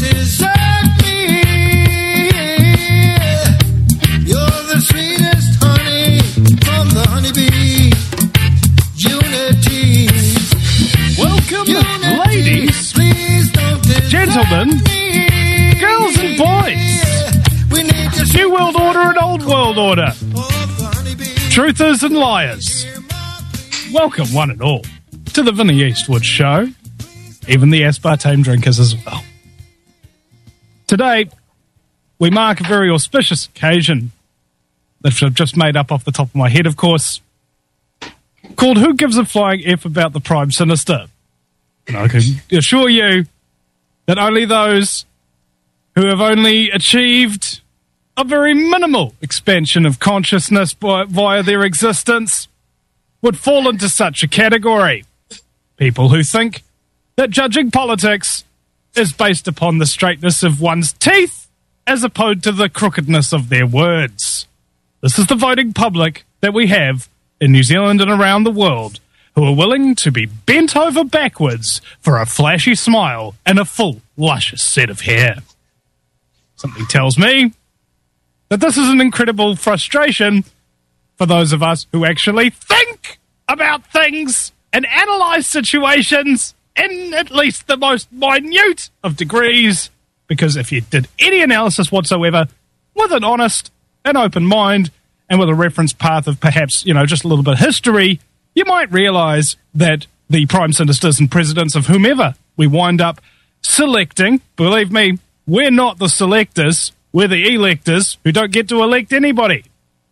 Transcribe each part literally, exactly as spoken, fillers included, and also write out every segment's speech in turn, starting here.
desert me. You're the sweetest honey from the honeybee. Unity. Welcome, Unity. ladies, Please don't desert gentlemen, me. girls and boys. We need to New World Order and Old World Order. of the honeybee. Truthers and liars. Welcome, one and all, to the Vinnie Eastwood Show. Even the aspartame drinkers as well. Today, we mark a very auspicious occasion that I've just made up off the top of my head, of course, called Who Gives a Flying F About the Prime Sinister? And I can assure you that only those who have only achieved a very minimal expansion of consciousness by, via their existence would fall into such a category. People who think that judging politics is based upon the straightness of one's teeth as opposed to the crookedness of their words. This is the voting public that we have in New Zealand and around the world who are willing to be bent over backwards for a flashy smile and a full, luscious set of hair. Something tells me that this is an incredible frustration for those of us who actually think about things and analyse situations in at least the most minute of degrees, because if you did any analysis whatsoever with an honest and open mind and with a reference path of perhaps, you know, just a little bit of history, you might realise that the prime ministers and presidents of whomever we wind up selecting, believe me, we're not the selectors, we're the electors who don't get to elect anybody.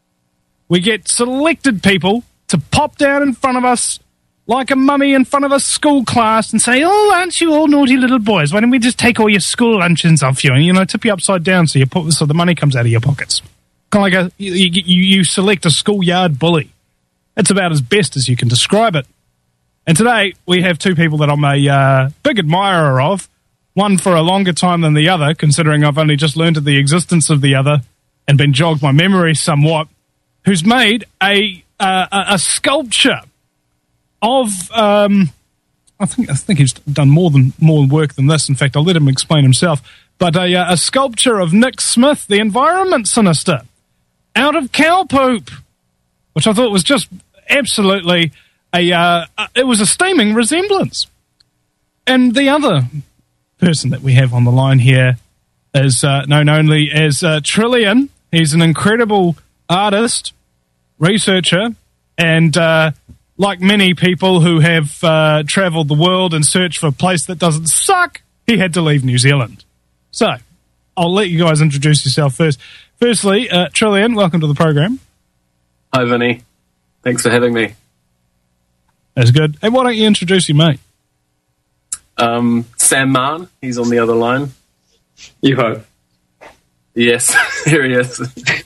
We get selected people to pop down in front of us like a mummy in front of a school class and say, oh, aren't you all naughty little boys? Why don't we just take all your school luncheons off you and, you know, tip you upside down so you put, so the money comes out of your pockets. Kind of like a, you, you, you select a schoolyard bully. It's about as best as you can describe it. And today we have two people that I'm a uh, big admirer of, one for a longer time than the other, considering I've only just learned of the existence of the other and been jogged my memory somewhat, who's made a uh, a, a sculpture of, um, I think I think he's done more than more work than this. In fact, I'll let him explain himself. But a, a sculpture of Nick Smith, the environment sinister, out of cow poop, which I thought was just absolutely a, uh, it was a steaming resemblance. And the other person that we have on the line here is uh, known only as uh, Trillian. He's an incredible artist, researcher, and uh, like many people who have uh, travelled the world in search for a place that doesn't suck, he had to leave New Zealand. So, I'll let you guys introduce yourself first. Firstly, uh, Trillian, welcome to the program. Hi, Vinny. Thanks for having me. That's good. Hey, why don't you introduce your mate? Um, Sam Mann, he's on the other line. You hope. Yes, here he is.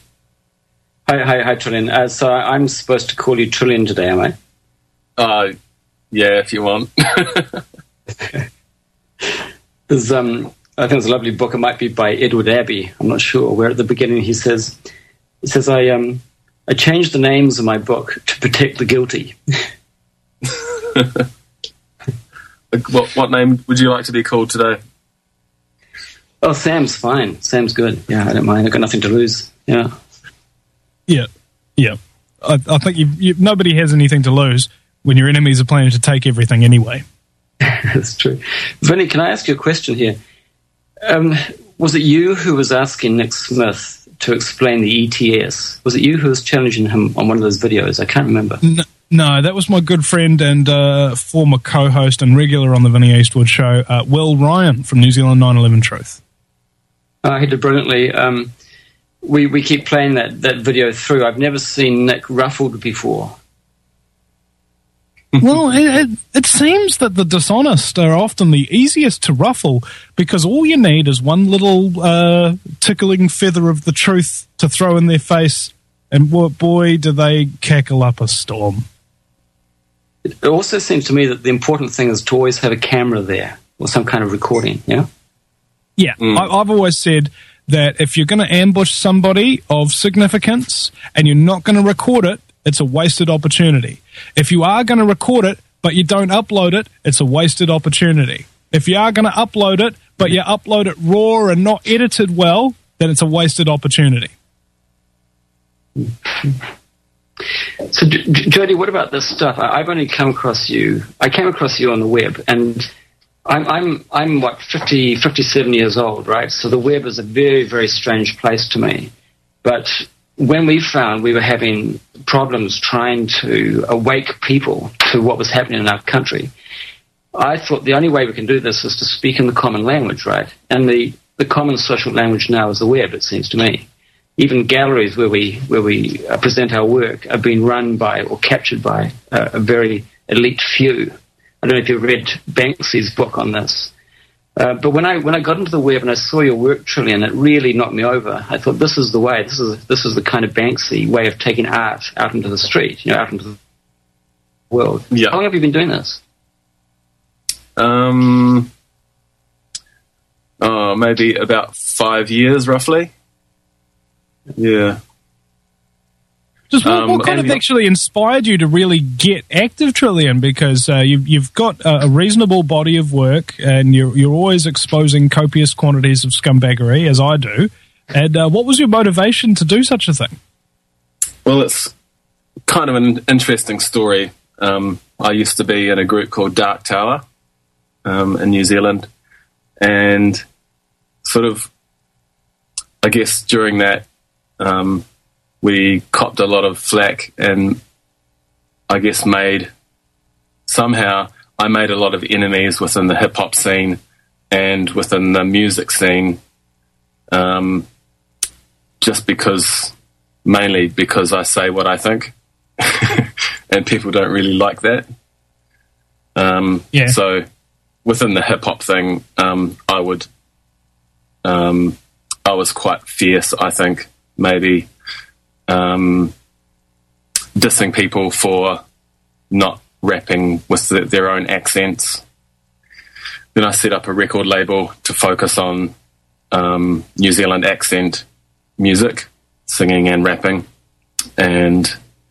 Hi, hi, hi, Trillian. Uh, so I'm supposed to call you Trillian today, am I? Uh, yeah, if you want. There's, um, I think there's a lovely book. It might be by Edward Abbey. I'm not sure. Where at the beginning he says, he says, I um, I changed the names of my book to protect the guilty. what, what name would you like to be called today? Oh, Sam's fine. Sam's good. Yeah, I don't mind. I've got nothing to lose. Yeah. Yeah, yeah. I, I think you, you, nobody has anything to lose when your enemies are planning to take everything anyway. That's true. Vinny, can I ask you a question here? Um, was it you who was asking Nick Smith to explain the E T S? Was it you who was challenging him on one of those videos? I can't remember. No, no that was my good friend and uh, former co-host and regular on the Vinnie Eastwood Show, uh, Will Ryan from New Zealand nine eleven Truth. Uh, he did brilliantly. Um, we, we keep playing that, that video through. I've never seen Nick ruffled before. Well, it, it, it seems that the dishonest are often the easiest to ruffle because all you need is one little uh, tickling feather of the truth to throw in their face, and boy, do they cackle up a storm. It also seems to me that the important thing is to always have a camera there or some kind of recording, yeah? Yeah, Mm. I, I've always said that if you're going to ambush somebody of significance and you're not going to record it, it's a wasted opportunity. If you are going to record it, but you don't upload it, it's a wasted opportunity. If you are going to upload it, but you upload it raw and not edited well, then it's a wasted opportunity. So, J- J- Jody, what about this stuff? I- I've only come across you. I came across you on the web, and I'm, I'm, I'm what, fifty, fifty-seven years old, right? So the web is a very, very strange place to me. But when we found we were having problems trying to awake people to what was happening in our country, I thought the only way we can do this is to speak in the common language, right? And the, the common social language now is the web, it seems to me. Even galleries where we where we uh, present our work are being run by or captured by uh, a very elite few. I don't know if you read Banksy's book on this, uh, but when I when I got into the web and I saw your work, Trillian, it really knocked me over. I thought this is the way. This is this is the kind of Banksy way of taking art out into the street, you know, out into the world. Yeah. How long have you been doing this? Um, oh, maybe about five years, roughly. Yeah. Just what, Um, what kind and- of actually inspired you to really get active, Trillian? Because uh, you've, you've got a, a reasonable body of work, and you're, you're always exposing copious quantities of scumbaggery, as I do. And uh, what was your motivation to do such a thing? Well, it's kind of an interesting story. Um, I used to be in a group called Dark Tower um, in New Zealand, and sort of, I guess during that, um, we copped a lot of flack, and I guess made, somehow, I made a lot of enemies within the hip-hop scene and within the music scene, um, just because, mainly because I say what I think, and people don't really like that. Um, Yeah. So within the hip-hop thing, um, I would, um, I was quite fierce, I think, maybe, um, dissing people for not rapping with the, their own accents. Then I set up a record label to focus on um, New Zealand accent music, singing and rapping. And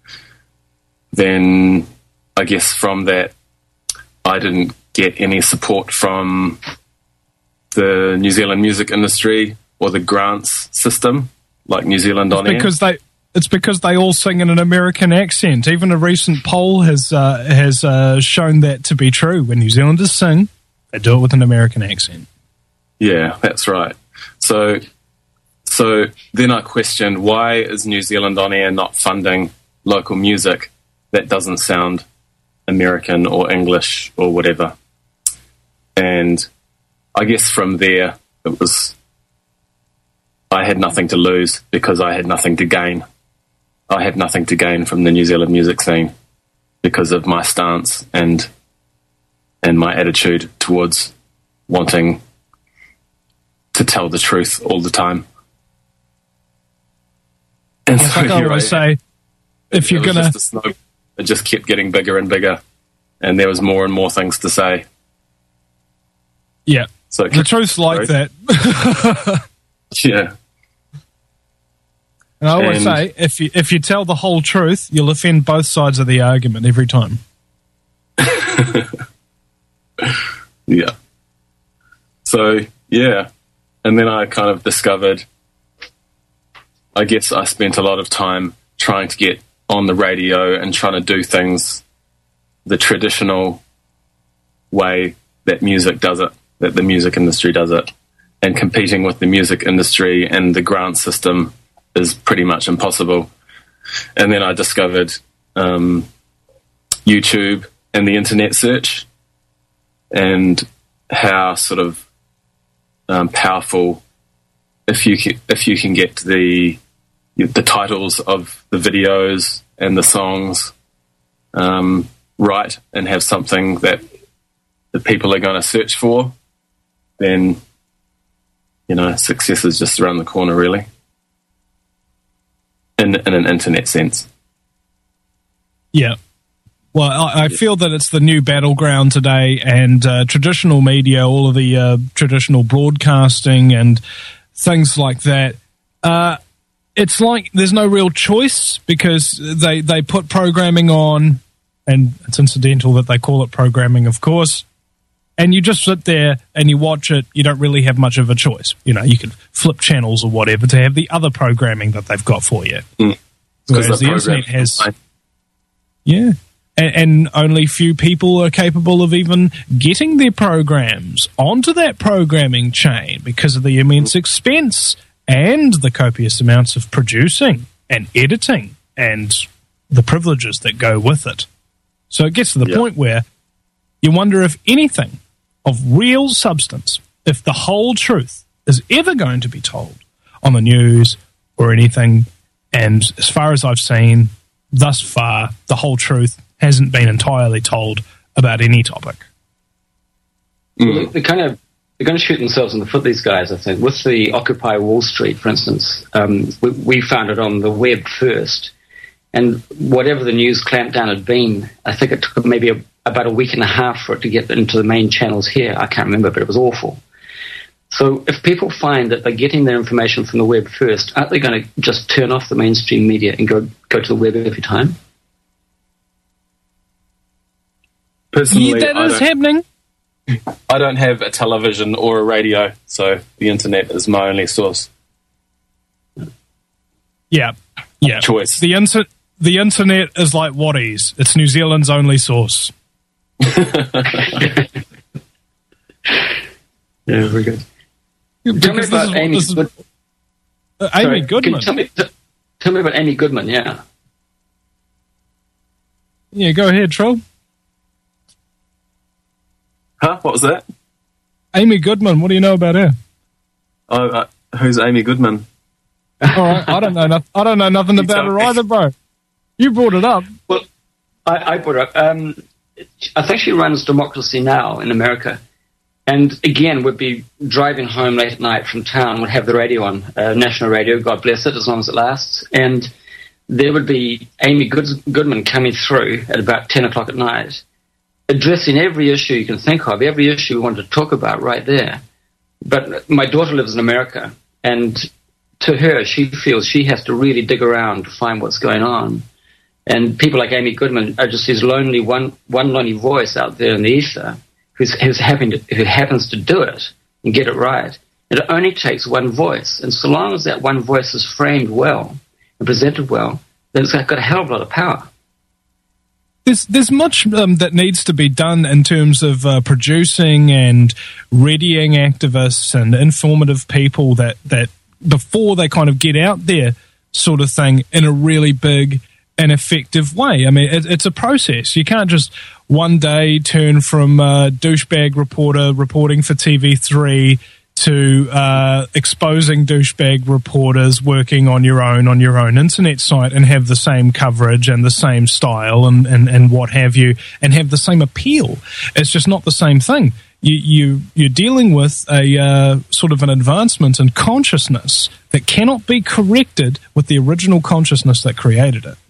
then I guess from that, I didn't get any support from the New Zealand music industry or the grants system, like New Zealand On Air. Because they, it's because they all sing in an American accent. Even a recent poll has uh, has uh, shown that to be true. When New Zealanders sing, they do it with an American accent. Yeah, that's right. So, so then I questioned, why is New Zealand On Air not funding local music that doesn't sound American or English or whatever? And I guess from there, it was, I had nothing to lose because I had nothing to gain. I had nothing to gain from the New Zealand music scene because of my stance and and my attitude towards wanting to tell the truth all the time. And It's so like I here always am. say, if you're It was gonna, just a snow, it just kept getting bigger and bigger, and there was more and more things to say. yeah, So it the kept- truth's like Sorry? that. Yeah, And I always And- say, if you if you tell the whole truth, you'll offend both sides of the argument every time. yeah. So yeah, and then I kind of discovered, I guess I spent a lot of time trying to get on the radio and trying to do things the traditional way that music does it, that the music industry does it, and competing with the music industry and the grant system is pretty much impossible. And then I discovered um, YouTube and the internet search, and how sort of um, powerful if you can, if you can get the the titles of the videos and the songs um, right and have something that the people are going to search for, then you know success is just around the corner, really. In, in an internet sense. Yeah. Well, I, I feel that it's the new battleground today, and uh, traditional media, all of the uh, traditional broadcasting and things like that, uh, it's like there's no real choice because they, they put programming on, and it's incidental that they call it programming, of course, and you just sit there and you watch it. You don't really have much of a choice. You know, you can flip channels or whatever to have the other programming that they've got for you. Mm. Whereas the, the internet has, yeah, and, and only few people are capable of even getting their programs onto that programming chain because of the immense expense and the copious amounts of producing and editing and the privileges that go with it. So it gets to the yep. point where you wonder if anything of real substance, if the whole truth is ever going to be told on the news or anything. And as far as I've seen, thus far, the whole truth hasn't been entirely told about any topic. Mm. They kind of they're going to shoot themselves in the foot, these guys, I think. With the Occupy Wall Street, for instance, um, we, we found it on the web first. And whatever the news clampdown had been, I think it took maybe a, about a week and a half for it to get into the main channels here. I can't remember, but it was awful. So if people find that they're getting their information from the web first, aren't they going to just turn off the mainstream media and go, go to the web every time? Personally, yeah, that I is don't- happening. I don't have a television or a radio, so the internet is my only source. Yeah, yeah. Choice. The inter- the internet is like Waddies. It's New Zealand's only source. Yeah, very good. Tell me Because this about is- Amy this is- Good- uh, Amy Sorry, can Goodman. you Tell me, t- tell me about Amy Goodman, yeah. Yeah, go ahead, Troll. Huh? What was that? Amy Goodman. What do you know about her? Oh, uh, who's Amy Goodman? All right, I don't know. No- I don't know nothing You about tell her me. either, bro. You brought it up. Well, I, I brought it up. Um, I think she runs Democracy Now! In America. And again, would be driving home late at night from town, would have the radio on, uh, national radio, God bless it, as long as it lasts. And there would be Amy Good- Goodman coming through at about ten o'clock at night, addressing every issue you can think of, every issue we wanted to talk about right there. But my daughter lives in America, and to her, she feels she has to really dig around to find what's going on. And people like Amy Goodman are just this lonely, one, one lonely voice out there in the ether who's, who's having to, who happens to do it and get it right. And it only takes one voice. And so long as that one voice is framed well and presented well, then it's got a hell of a lot of power. There's there's much um, that needs to be done in terms of uh, producing and readying activists and informative people that, that before they kind of get out there sort of thing in a really big and effective way. I mean, it, it's a process. You can't just one day turn from uh, douchebag reporter reporting for T V three to uh, exposing douchebag reporters working on your own on your own internet site and have the same coverage and the same style and, and, and what have you and have the same appeal. It's just not the same thing. You, you, you're dealing with a uh, sort of an advancement in consciousness that cannot be corrected with the original consciousness that created it.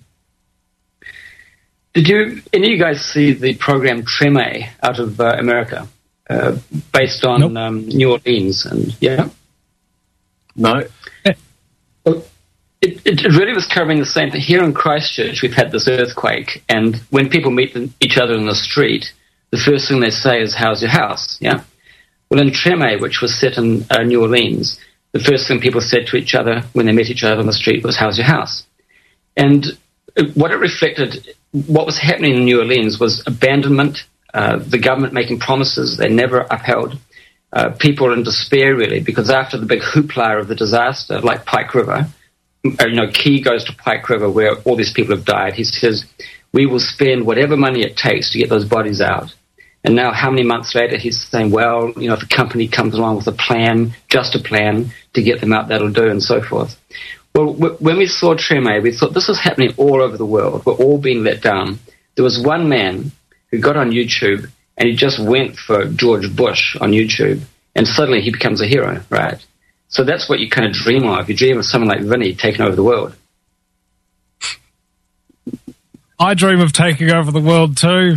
Did you, any of you guys see the program Treme out of uh, America? Uh, based on Nope. um, New Orleans, and yeah, No. well, it, it really was covering the same thing. Here in Christchurch, we've had this earthquake, and when people meet each other in the street, the first thing they say is, "How's your house?" Yeah. Well, in Treme, which was set in uh, New Orleans, the first thing people said to each other when they met each other on the street was, "How's your house?" And it, what it reflected, what was happening in New Orleans was abandonment. Uh, the government making promises they never upheld. Uh, people in despair, really, because after the big hoopla of the disaster, like Pike River, uh, you know, Key goes to Pike River where all these people have died. He says, "We will spend whatever money it takes to get those bodies out." And now, how many months later, he's saying, "Well, you know, if a company comes along with a plan, just a plan to get them out, that'll do," and so forth. Well, w- when we saw Treme, we thought this is happening all over the world. We're all being let down. There was one man who got on YouTube and he just went for George Bush on YouTube, and suddenly he becomes a hero, right? So that's what you kind of dream of. You dream of someone like Vinny taking over the world. I dream of taking over the world too.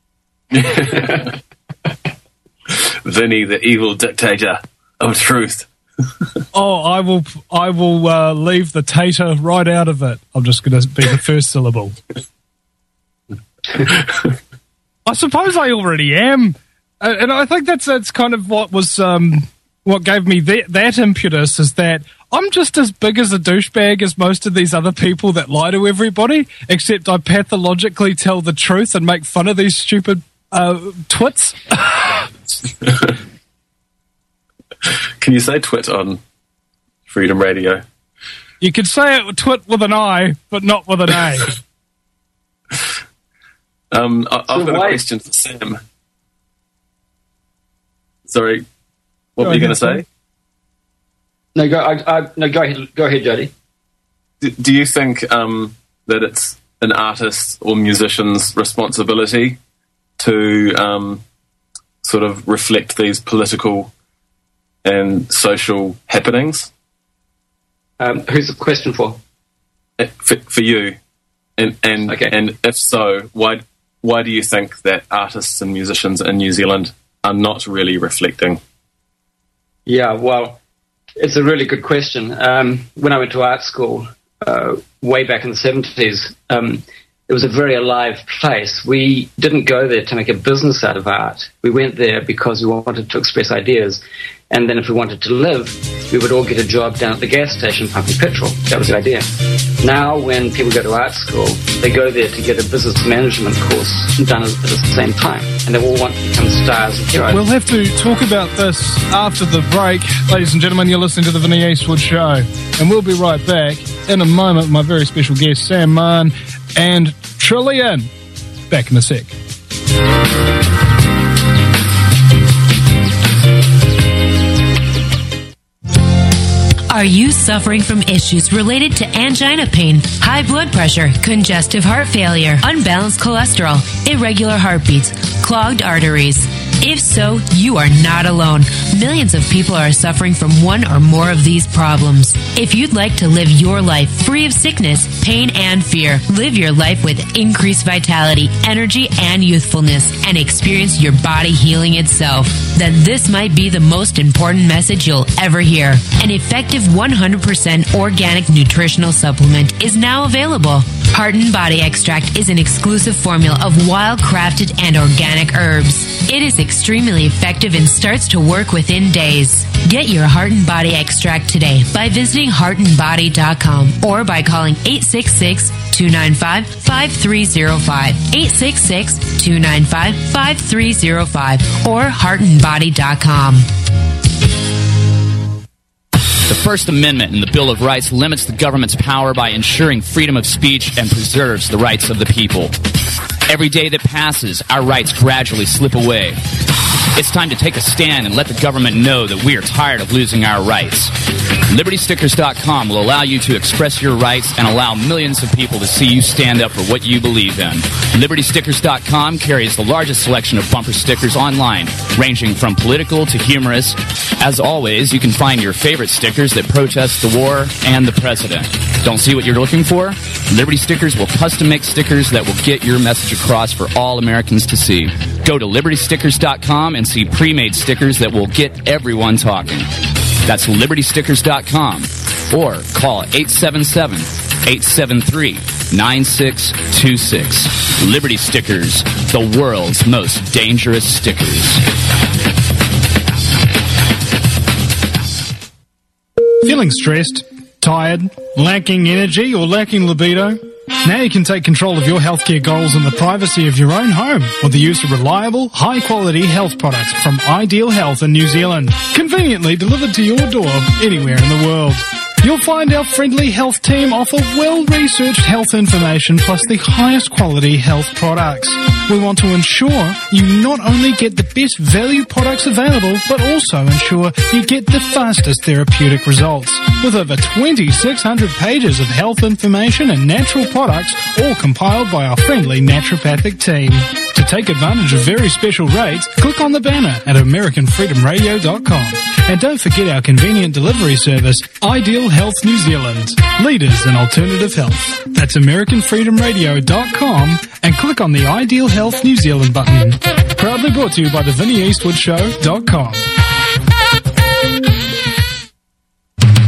Vinny, the evil dictator of truth. Oh, I will I will uh, leave the tater right out of it. I'm just going to be the first syllable. I suppose I already am. Uh, and I think that's that's kind of what was um, what gave me that, that impetus, is that I'm just as big as a douchebag as most of these other people that lie to everybody, except I pathologically tell the truth and make fun of these stupid uh, twits. Can you say twit on Freedom Radio? You could say it twit with an I, but not with an A. um, I, I've So got why- a question for Sam. Sorry, what Go were you going ahead, to say? No, go. I, I, no, go ahead. Go ahead, Jody. Do, do you think um, that it's an artist or musician's responsibility to um, sort of reflect these political and social happenings? Um, who's the question for? Uh, For, for you, and and Okay. and if so, why why do you think that artists and musicians in New Zealand are not really reflecting? Yeah, well, it's a really good question. Um, when I went to art school uh, way back in the seventies, um, it was a very alive place. We didn't go there to make a business out of art. We went there because we wanted to express ideas. And then if we wanted to live, we would all get a job down at the gas station pumping petrol. That was the idea. Now, when people go to art school, they go there to get a business management course done at the same time. And they all want to become stars and heroes. We'll have to talk about this after the break. Ladies and gentlemen, you're listening to the Vinnie Eastwood Show. And we'll be right back in a moment. My very special guest, Sam Mann and Trillian. Back in a sec. Are you suffering from issues related to angina pain, high blood pressure, congestive heart failure, unbalanced cholesterol, irregular heartbeats, clogged arteries? If so, you are not alone. Millions of people are suffering from one or more of these problems. If you'd like to live your life free of sickness, pain, and fear, live your life with increased vitality, energy, and youthfulness, and experience your body healing itself, then this might be the most important message you'll ever hear. An effective one hundred percent organic nutritional supplement is now available. Heart and Body Extract is an exclusive formula of wild-crafted and organic herbs. It is extremely effective and starts to work within days. Get your Heart and Body Extract today by visiting heart and body dot com or by calling eight six six, two nine five, five three zero five, eight six six, two nine five, five three zero five, or heart and body dot com. The First Amendment in the Bill of Rights limits the government's power by ensuring freedom of speech and preserves the rights of the people. Every day that passes, our rights gradually slip away. It's time to take a stand and let the government know that we are tired of losing our rights. Liberty Stickers dot com will allow you to express your rights and allow millions of people to see you stand up for what you believe in. Liberty Stickers dot com carries the largest selection of bumper stickers online, ranging from political to humorous. As always, you can find your favorite stickers that protest the war and the president. Don't see what you're looking for? Liberty Stickers will custom make stickers that will get your message across for all Americans to see. Go to Liberty Stickers dot com and see pre-made stickers that will get everyone talking. That's Liberty Stickers dot com or call eight seven seven, eight seven three, nine six two six. Liberty Stickers, the world's most dangerous stickers. Feeling stressed, tired, lacking energy, or lacking libido? Now you can take control of your healthcare goals in the privacy of your own home with the use of reliable, high-quality health products from Ideal Health in New Zealand, conveniently delivered to your door anywhere in the world. You'll find our friendly health team offer well-researched health information plus the highest quality health products. We want to ensure you not only get the best value products available, but also ensure you get the fastest therapeutic results. With over twenty-six hundred pages of health information and natural products, all compiled by our friendly naturopathic team. To take advantage of very special rates, click on the banner at American Freedom Radio dot com. And don't forget our convenient delivery service, Ideal Health New Zealand, leaders in alternative health. That's American Freedom Radio dot com and click on the Ideal Health New Zealand button. Proudly brought to you by the Vinnie Eastwood Show dot com.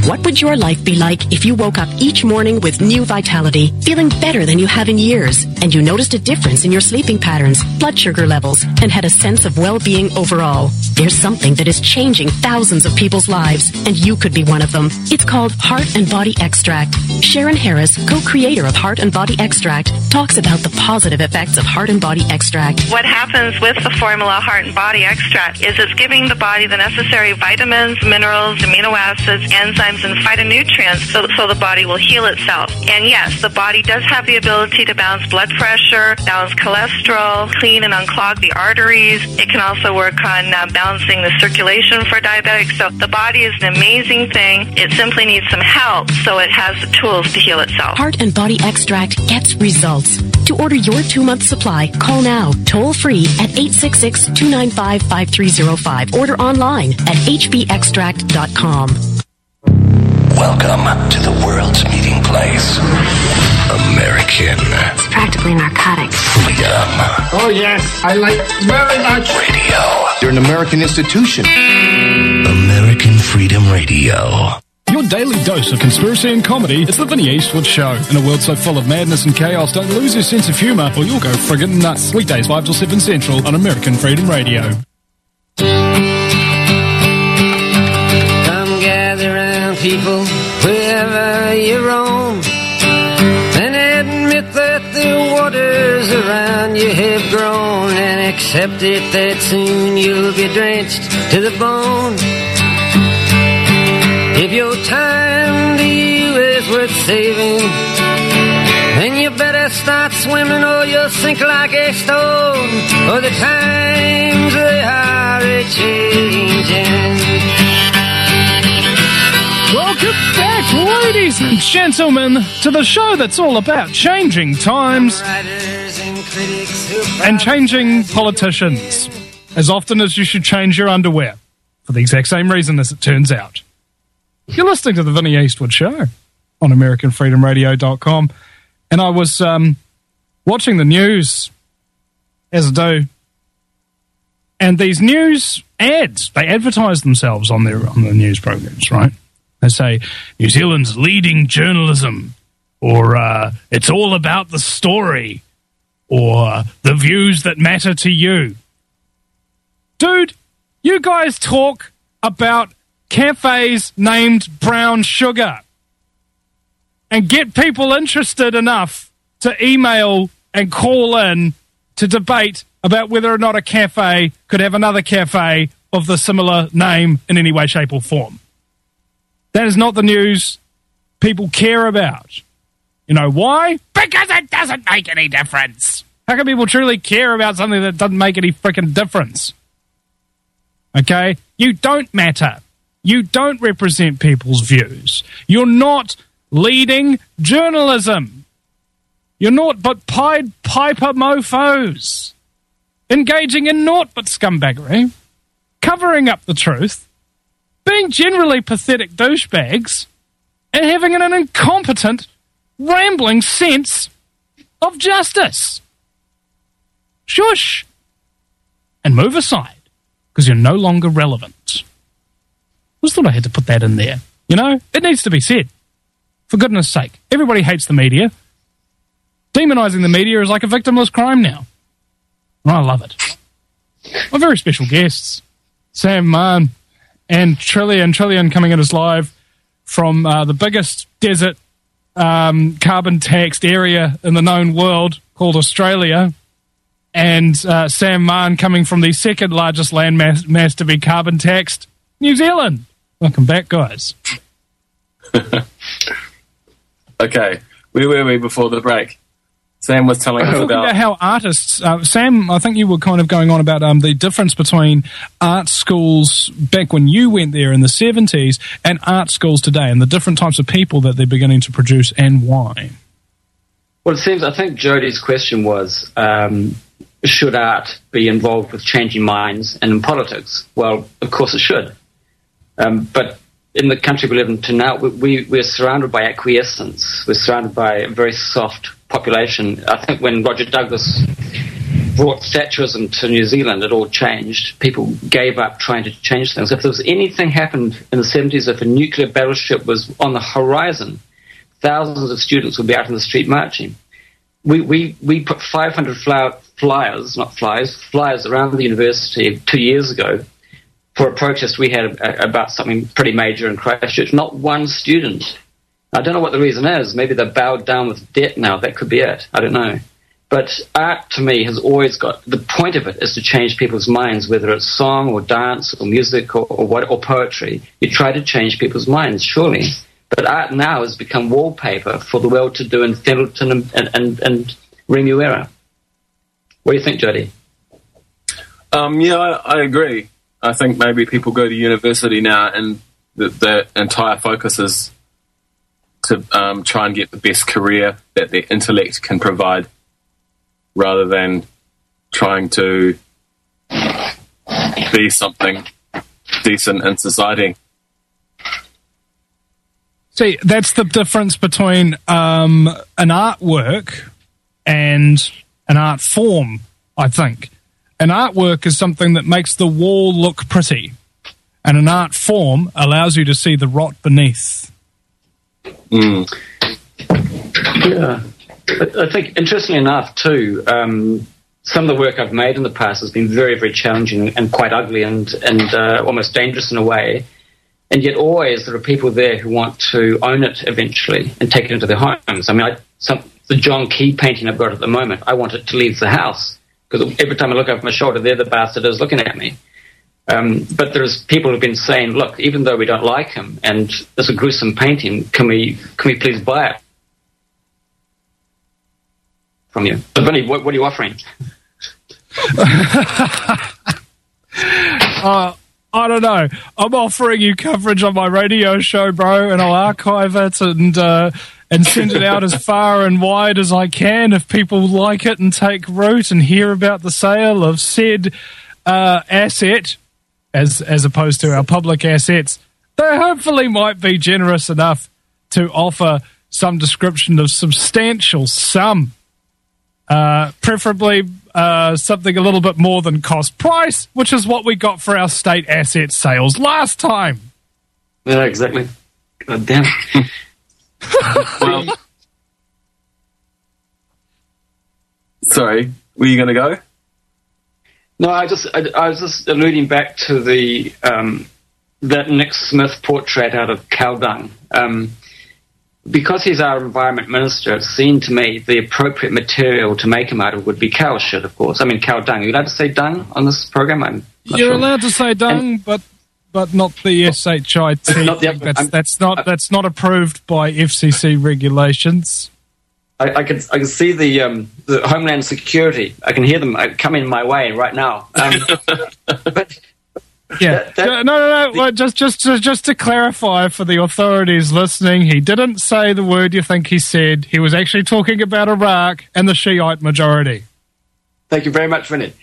What would your life be like if you woke up each morning with new vitality, feeling better than you have in years, and you noticed a difference in your sleeping patterns, blood sugar levels, and had a sense of well-being overall? There's something that is changing thousands of people's lives, and you could be one of them. It's called Heart and Body Extract. Sharon Harris, co-creator of Heart and Body Extract, talks about the positive effects of Heart and Body Extract. What happens with the formula Heart and Body Extract is it's giving the body the necessary vitamins, minerals, amino acids, enzymes, and phytonutrients so, so the body will heal itself. And yes, the body does have the ability to balance blood pressure, balance cholesterol, clean and unclog the arteries. It can also work on uh, balancing the circulation for diabetics. So the body is an amazing thing. It simply needs some help so it has the tools to heal itself. Heart and Body Extract gets results. To order your two-month supply, call now, toll-free at eight six six, two nine five, five three zero five. Order online at h b extract dot com. Welcome to the world's meeting place. American. It's practically narcotics. Freedom. Oh, yes, I like very much. Radio. You're an American institution. American Freedom Radio. Your daily dose of conspiracy and comedy. It's the Vinnie Eastwood Show. In a world so full of madness and chaos, don't lose your sense of humour or you'll go friggin' nuts. Weekdays five till seven Central on American Freedom Radio. Come gather round, people, wherever you roam, and admit that the waters around you have grown, and accept it that soon you'll be drenched to the bone. If your time to you is worth saving, then you better start swimming or you'll sink like a stone, or the times they are a-changing. Welcome back, ladies and gentlemen, to the show that's all about changing times and changing politicians as often as you should change your underwear, for the exact same reason as it turns out. You're listening to the Vinnie Eastwood Show on American Freedom Radio dot com, and I was um, watching the news, as I do, and these news ads, they advertise themselves on their on the news programs, right? They say, New Zealand's leading journalism, or uh, it's all about the story, or the views that matter to you. Dude, you guys talk about cafes named Brown Sugar and get people interested enough to email and call in to debate about whether or not a cafe could have another cafe of the similar name in any way, shape, or form. That is not the news people care about. You know why? Because it doesn't make any difference. How can people truly care about something that doesn't make any freaking difference? Okay? You don't matter. You don't represent people's views. You're not leading journalism. You're naught but Pied Piper mofos, engaging in naught but scumbaggery, covering up the truth, being generally pathetic douchebags, and having an incompetent, rambling sense of justice. Shush! And move aside, because you're no longer relevant. I just thought I had to put that in there. You know, it needs to be said. For goodness sake. Everybody hates the media. Demonising the media is like a victimless crime now. And I love it. My very special guests, Sam Mahon and Trillian. Trillian coming in as live from uh, the biggest desert um, carbon taxed area in the known world called Australia. And uh, Sam Mahon coming from the second largest land mass, mass to be carbon taxed, New Zealand. Welcome back, guys. Okay, where were we before the break? Sam was telling us about... about how artists... Uh, Sam, I think you were kind of going on about um, the difference between art schools back when you went there in the seventies and art schools today, and the different types of people that they're beginning to produce and why. Well, it seems, I think Jodie's question was, um, should art be involved with changing minds and in politics? Well, of course it should. Um, but in the country we live in now, we, we, we're surrounded by acquiescence. We're surrounded by a very soft population. I think when Roger Douglas brought Thatcherism to New Zealand, it all changed. People gave up trying to change things. If there was anything happened in the seventies, if a nuclear battleship was on the horizon, thousands of students would be out in the street marching. We we, we put five hundred flower, flyers, not flyers, flyers around the university two years ago for a protest we had about something pretty major in Christchurch. Not one student. I don't know what the reason is. Maybe they're bowed down with debt now. That could be it. I don't know. But art, to me, has always got... The point of it is to change people's minds, whether it's song or dance or music or, or, what, or poetry. You try to change people's minds, surely. But art now has become wallpaper for the well-to-do in Pendleton and, and, and, and Remuera. What do you think, Jody? Um, yeah, I, I agree. I think maybe people go to university now and the, the entire focus is to um, try and get the best career that their intellect can provide, rather than trying to be something decent in society. See, that's the difference between um, an artwork and an art form, I think. An artwork is something that makes the wall look pretty, and an art form allows you to see the rot beneath. Mm. Yeah. I think, interestingly enough, too, um, some of the work I've made in the past has been very, very challenging and quite ugly and, and uh, almost dangerous in a way. And yet always there are people there who want to own it eventually and take it into their homes. I mean, I, some, the John Key painting I've got at the moment, I want it to leave the house, because every time I look over my shoulder, there the bastard is looking at me. Um, but there's people who've been saying, look, even though we don't like him and it's a gruesome painting, can we can we please buy it from you? But Vinny, what, what are you offering? uh, I don't know. I'm offering you coverage on my radio show, bro, and I'll archive it and uh, and send it out as far and wide as I can if people like it and take root and hear about the sale of said uh, asset, as as opposed to our public assets. They hopefully might be generous enough to offer some description of substantial sum. Uh, preferably uh, something a little bit more than cost price, which is what we got for our state asset sales last time. Yeah, exactly. God damn. Well, sorry, were you going to go? No, I just I, I was just alluding back to the um, that Nick Smith portrait out of Caldung. Um, because he's our environment minister, it seemed to me the appropriate material to make him out of would be cow shit, of course. I mean, cow dung. Are you allowed to say dung on this program? I'm not You're sure. allowed to say dung, and, but but not the S H I T. Not the, that's, I'm, that's not that's not approved by F C C regulations. I, I can I can see the um, the Homeland Security. I can hear them coming my way right now. Um, but yeah, that, that, no, no, no. Well, just just to, just to clarify for the authorities listening, he didn't say the word you think he said. He was actually talking about Iraq and the Shiite majority. Thank you very much, Vinny.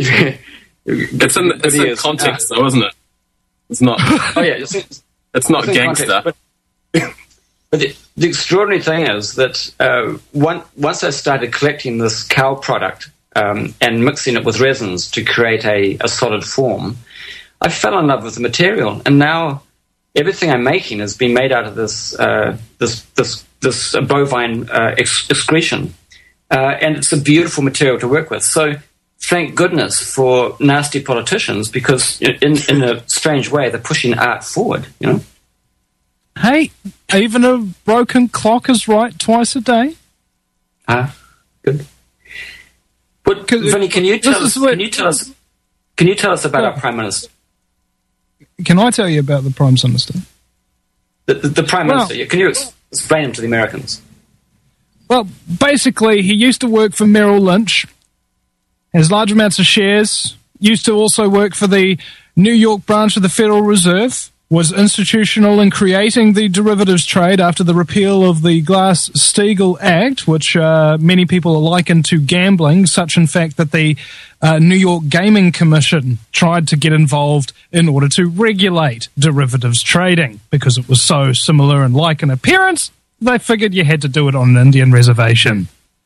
It's in it's in context, though, isn't it? It's not. Oh yeah, it's, it's not it's gangster. Context, but, but the, the extraordinary thing is that uh, one, once I started collecting this cow product um, and mixing it with resins to create a, a solid form, I fell in love with the material, and now everything I'm making has been made out of this uh, this this this uh, bovine uh, ex- excretion, uh, and it's a beautiful material to work with. So. Thank goodness for nasty politicians, because in, in a strange way, they're pushing art forward, you know? Hey, even a broken clock is right twice a day. Ah, good. But, Vinny, can you tell us, what, can you tell us, can you tell us about yeah. our Prime Minister? Can I tell you about the Prime Minister? The, the, the Prime well, Minister, can you explain him to the Americans? Well, basically, he used to work for Merrill Lynch, has large amounts of shares, used to also work for the New York branch of the Federal Reserve, was institutional in creating the derivatives trade after the repeal of the Glass-Steagall Act, which uh, many people are likened to gambling, such in fact that the uh, New York Gaming Commission tried to get involved in order to regulate derivatives trading, because it was so similar and like in appearance, they figured you had to do it on an Indian reservation.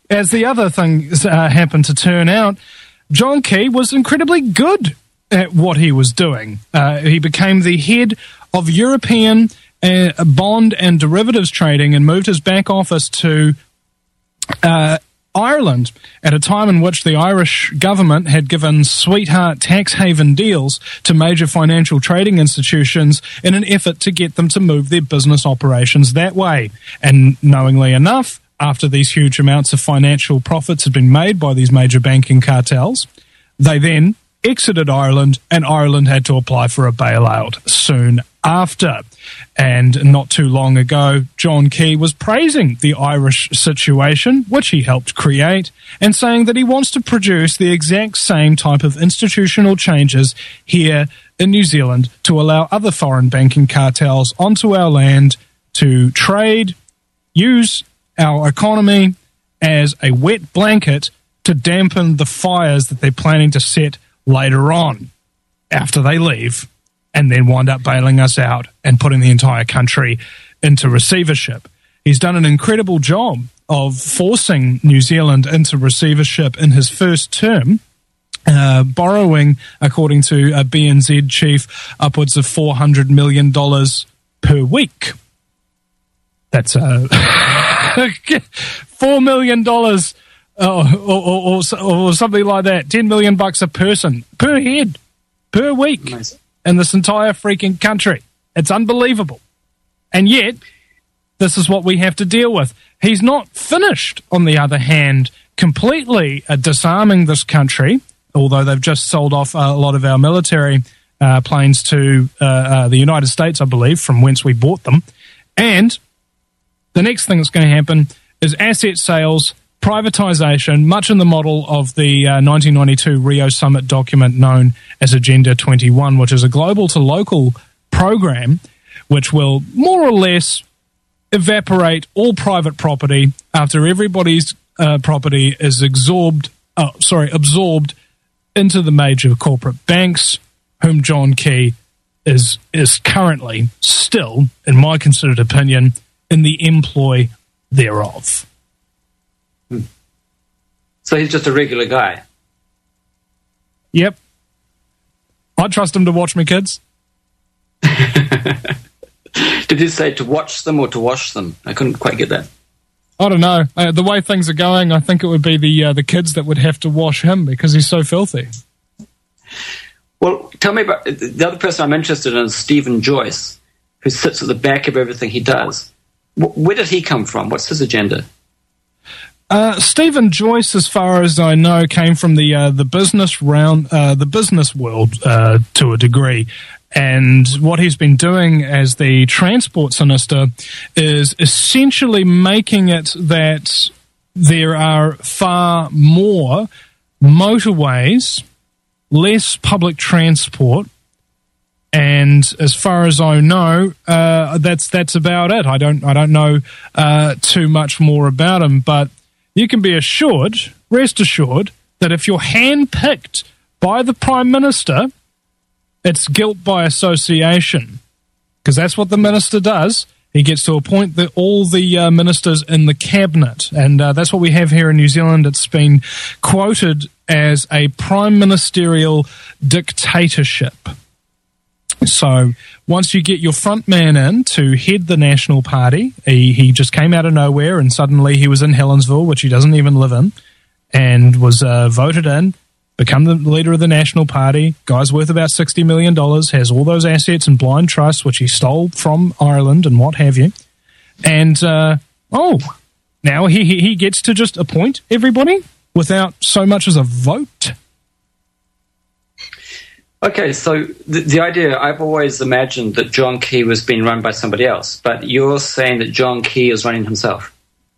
as the other things uh, happened to turn out, John Key was incredibly good at what he was doing. Uh, he became the head of European uh, bond and derivatives trading and moved his back office to uh, Ireland at a time in which the Irish government had given sweetheart tax haven deals to major financial trading institutions in an effort to get them to move their business operations that way. And knowingly enough, after these huge amounts of financial profits had been made by these major banking cartels, they then exited Ireland, and Ireland had to apply for a bailout soon after. And not too long ago, John Key was praising the Irish situation, which he helped create, and saying that he wants to produce the exact same type of institutional changes here in New Zealand to allow other foreign banking cartels onto our land to trade, use our economy as a wet blanket to dampen the fires that they're planning to set later on after they leave, and then wind up bailing us out and putting the entire country into receivership. He's done an incredible job of forcing New Zealand into receivership in his first term, uh, borrowing, according to a B N Z chief, upwards of four hundred million dollars per week. That's uh, four million dollars uh, or, or, or, or something like that, ten million bucks a person, per head, per week. Nice. In this entire freaking country. It's unbelievable. And yet, this is what we have to deal with. He's not finished, on the other hand, completely uh, disarming this country, although they've just sold off uh, a lot of our military uh, planes to uh, uh, the United States, I believe, from whence we bought them. And the next thing that's going to happen is asset sales, privatisation, much in the model of the uh, nineteen ninety-two Rio Summit document known as Agenda twenty-one, which is a global to local program which will more or less evaporate all private property after everybody's uh, property is absorbed, uh, sorry, absorbed into the major corporate banks, whom John Key is is currently still, in my considered opinion, in the employ thereof. So he's just a regular guy. Yep. I trust him to watch me kids. Did he say to watch them or to wash them? I couldn't quite get that. I don't know. Uh, the way things are going, I think it would be the uh, the kids that would have to wash him because he's so filthy. Well, tell me about the other person I'm interested in is Stephen Joyce, who sits at the back of everything he does. Where did he come from? What's his agenda? Uh, Stephen Joyce, as far as I know, came from the uh, the business round, uh, the business world uh, to a degree. And what he's been doing as the transport minister is essentially making it that there are far more motorways, less public transport, and as far as I know, uh, that's that's about it. I don't I don't know uh, too much more about him, but you can be assured, rest assured, that if you're handpicked by the Prime Minister, it's guilt by association, because that's what the minister does. He gets to appoint the, all the uh, ministers in the cabinet, and uh, that's what we have here in New Zealand. It's been quoted as a prime ministerial dictatorship. So once you get your front man in to head the National Party, he, he just came out of nowhere and suddenly he was in Helensville, which he doesn't even live in, and was uh, voted in, become the leader of the National Party. Guy's worth about sixty million dollars, has all those assets in blind trusts, which he stole from Ireland and what have you. And, uh, oh, now he, he gets to just appoint everybody without so much as a vote. Okay, so the, the idea, I've always imagined that John Key was being run by somebody else, but you're saying that John Key is running himself.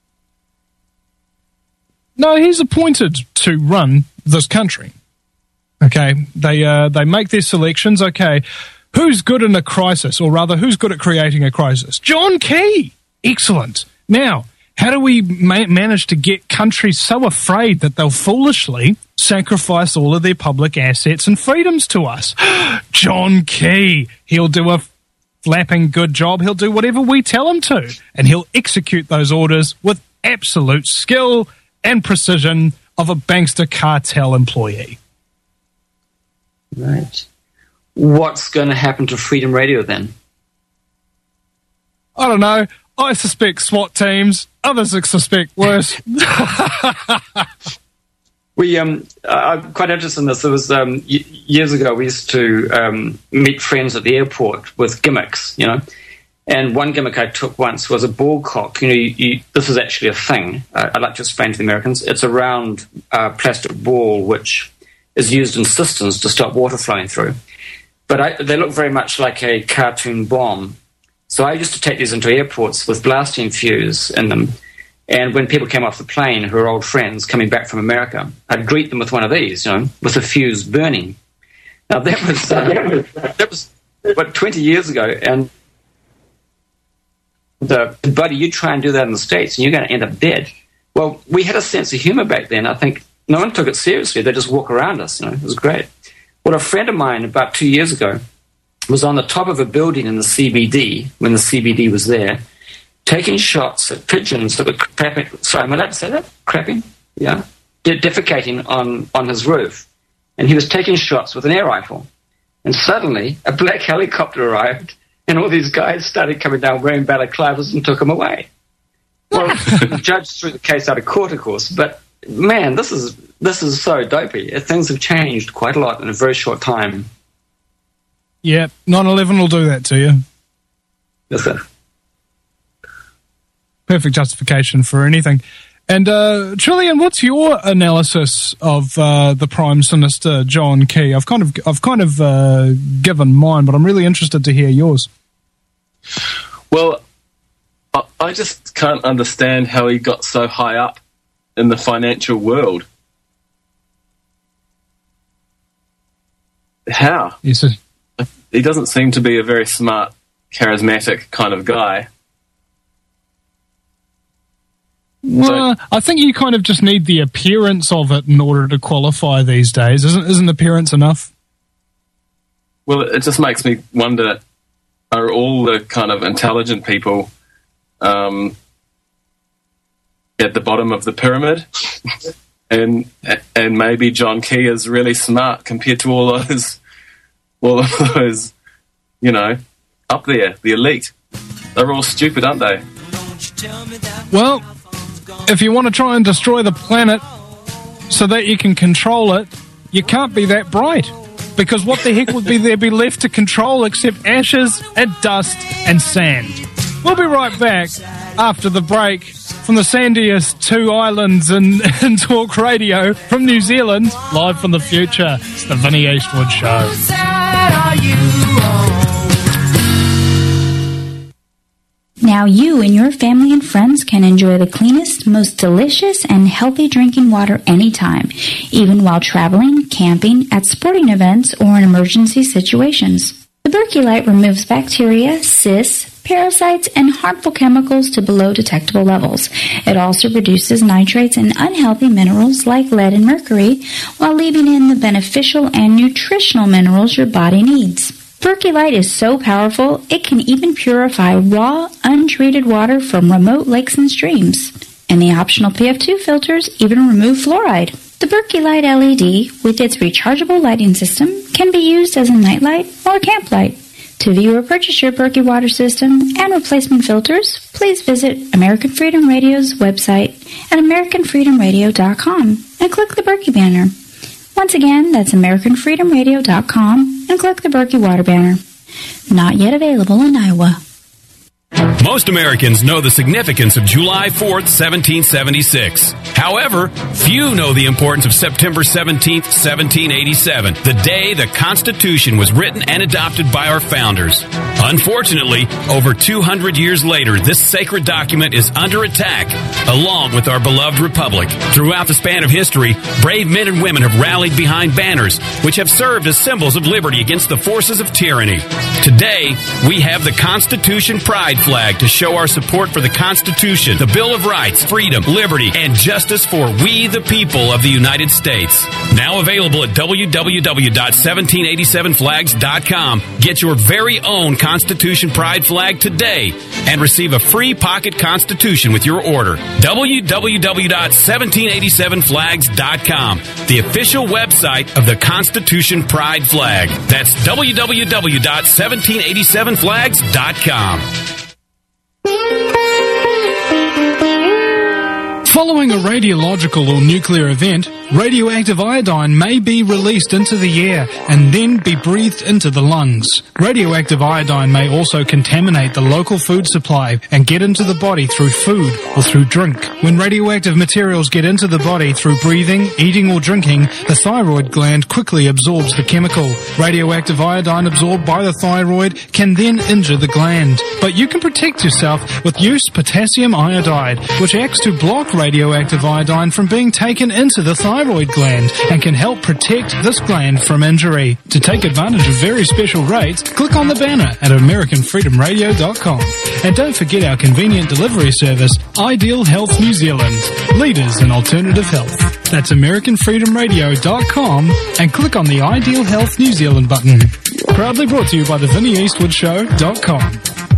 No, he's appointed to run this country. Okay, they uh, they make their selections. Okay, who's good in a crisis, or rather, who's good at creating a crisis? John Key. Excellent. Now, how do we ma- manage to get countries so afraid that they'll foolishly sacrifice all of their public assets and freedoms to us? John Key. He'll do a flapping good job. He'll do whatever we tell him to, and he'll execute those orders with absolute skill and precision of a bankster cartel employee. Right. What's going to happen to Freedom Radio then? I don't know. I suspect SWAT teams. Others suspect worse. we, um, I'm quite interested in this. There was, um, y- years ago, we used to um, meet friends at the airport with gimmicks, you know. And one gimmick I took once was a ball cock. You know, you, you, this is actually a thing. Uh, I'd like to explain to the Americans. It's a round uh, plastic ball which is used in cisterns to stop water flowing through. But I, they look very much like a cartoon bomb. So I used to take these into airports with blasting fuse in them. And when people came off the plane who were old friends coming back from America, I'd greet them with one of these, you know, with the fuse burning. Now, that was, uh, that was, that was what, twenty years ago. And the buddy, you try and do that in the States, and you're going to end up dead. Well, we had a sense of humor back then. I think no one took it seriously. They just walk around us, you know. It was great. Well, a friend of mine about two years ago was on the top of a building in the C B D, when the C B D was there, taking shots at pigeons that were crapping. Sorry, am I allowed to say that? Crapping? Yeah. De- defecating on, on his roof. And he was taking shots with an air rifle. And suddenly, a black helicopter arrived, and all these guys started coming down wearing balaclavas and took him away. Well, the judge threw the case out of court, of course, but man, this is this is so dopey. Things have changed quite a lot in a very short time. Yeah, nine eleven will do that to you. Yes, sir. Perfect justification for anything. And uh, Trillian, what's your analysis of uh, the Prime Minister John Key? I've kind of I've kind of uh, given mine, but I'm really interested to hear yours. Well, I, I just can't understand how he got so high up in the financial world. How? Yes, sir. He doesn't seem to be a very smart, charismatic kind of guy. Well, I think you kind of just need the appearance of it in order to qualify these days. Isn't isn't appearance enough? Well, it just makes me wonder, are all the kind of intelligent people um, at the bottom of the pyramid? and and maybe John Key is really smart compared to all those, all of those, you know, up there, the elite. They're all stupid, aren't they? Well, if you want to try and destroy the planet so that you can control it, you can't be that bright. Because what the heck would be there be left to control except ashes and dust and sand? We'll be right back after the break from the sandiest two islands in, in talk radio from New Zealand, live from the future. It's the Vinnie Eastwood Show. Now you and your family and friends can enjoy the cleanest, most delicious, and healthy drinking water anytime, even while traveling, camping, at sporting events, or in emergency situations. The Berkey Light removes bacteria, cysts, parasites, and harmful chemicals to below detectable levels. It also reduces nitrates and unhealthy minerals like lead and mercury, while leaving in the beneficial and nutritional minerals your body needs. Berkey Light is so powerful, it can even purify raw, untreated water from remote lakes and streams. And the optional P F two filters even remove fluoride. The Berkey Light L E D, with its rechargeable lighting system, can be used as a nightlight or camp light. To view or purchase your Berkey water system and replacement filters, please visit American Freedom Radio's website at american freedom radio dot com and click the Berkey banner. Once again, that's american freedom radio dot com and click the Berkey Water banner. Not yet available in Iowa. Most Americans know the significance of July fourth, seventeen seventy-six. However, few know the importance of September seventeenth, seventeen eighty-seven, the day the Constitution was written and adopted by our founders. Unfortunately, over two hundred years later, this sacred document is under attack, along with our beloved republic. Throughout the span of history, brave men and women have rallied behind banners, which have served as symbols of liberty against the forces of tyranny. Today, we have the Constitution Pride flag to show our support for the Constitution, the Bill of Rights, freedom, liberty, and justice for we the people of the United States. Now available at w w w dot seventeen eighty-seven flags dot com. Get your very own Constitution Constitution Pride flag today and receive a free pocket Constitution with your order. w w w dot seventeen eighty-seven flags dot com, the official website of the Constitution Pride flag. That's w w w dot seventeen eighty-seven flags dot com. Following a radiological or nuclear event, radioactive iodine may be released into the air and then be breathed into the lungs. Radioactive iodine may also contaminate the local food supply and get into the body through food or through drink. When radioactive materials get into the body through breathing, eating or drinking, the thyroid gland quickly absorbs the chemical. Radioactive iodine absorbed by the thyroid can then injure the gland. But you can protect yourself with use potassium iodide, which acts to block radioactive iodine from being taken into the thyroid gland and can help protect this gland from injury. To take advantage of very special rates, click on the banner at american freedom radio dot com. And don't forget our convenient delivery service, Ideal Health New Zealand, leaders in alternative health. That's american freedom radio dot com and click on the Ideal Health New Zealand button. Proudly brought to you by the vinnie eastwood show dot com.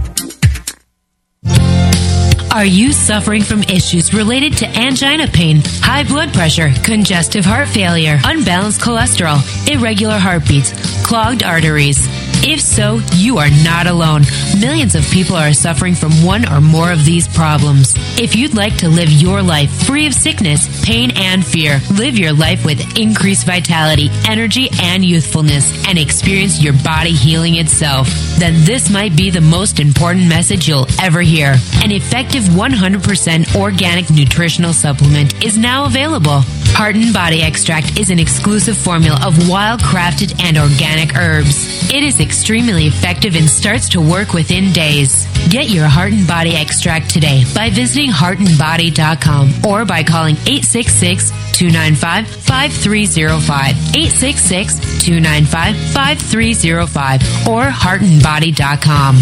Are you suffering from issues related to angina pain, high blood pressure, congestive heart failure, unbalanced cholesterol, irregular heartbeats, clogged arteries? If so, you are not alone. Millions of people are suffering from one or more of these problems. If you'd like to live your life free of sickness, pain, and fear, live your life with increased vitality, energy, and youthfulness, and experience your body healing itself, then this might be the most important message you'll ever hear. An effective one hundred percent organic nutritional supplement is now available. Heart and Body Extract is an exclusive formula of wild-crafted and organic herbs. It is extremely effective and starts to work within days. Get your Heart and Body Extract today by visiting heart and body dot com or by calling eight six six, two nine five, five three zero five, eight six six, two nine five, five three zero five, or heart and body dot com.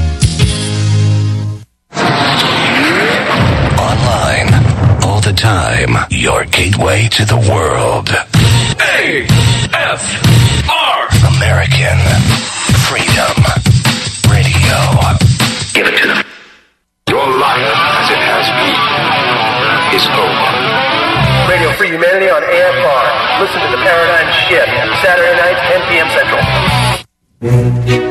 Online, all the time, your gateway to the world. A F R American Freedom Radio. Give it to them. Your life, as it has been, is over. Radio Free Humanity on A F R. Listen to the Paradigm Shift, Saturday nights, ten p.m. Central.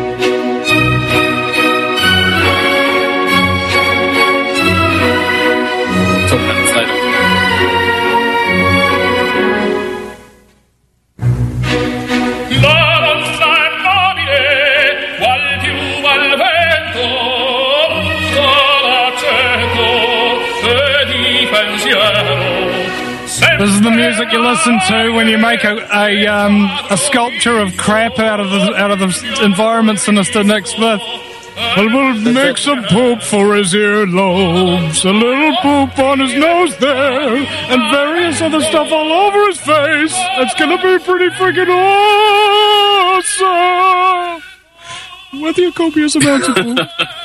This is the music you listen to when you make a a, um, a sculpture of crap out of the out of the environment, Sinister Nick Smith. Well, we'll make some poop for his earlobes, a little poop on his nose there, and various other stuff all over his face. It's gonna be pretty freaking awesome! With your copious amounts of poop.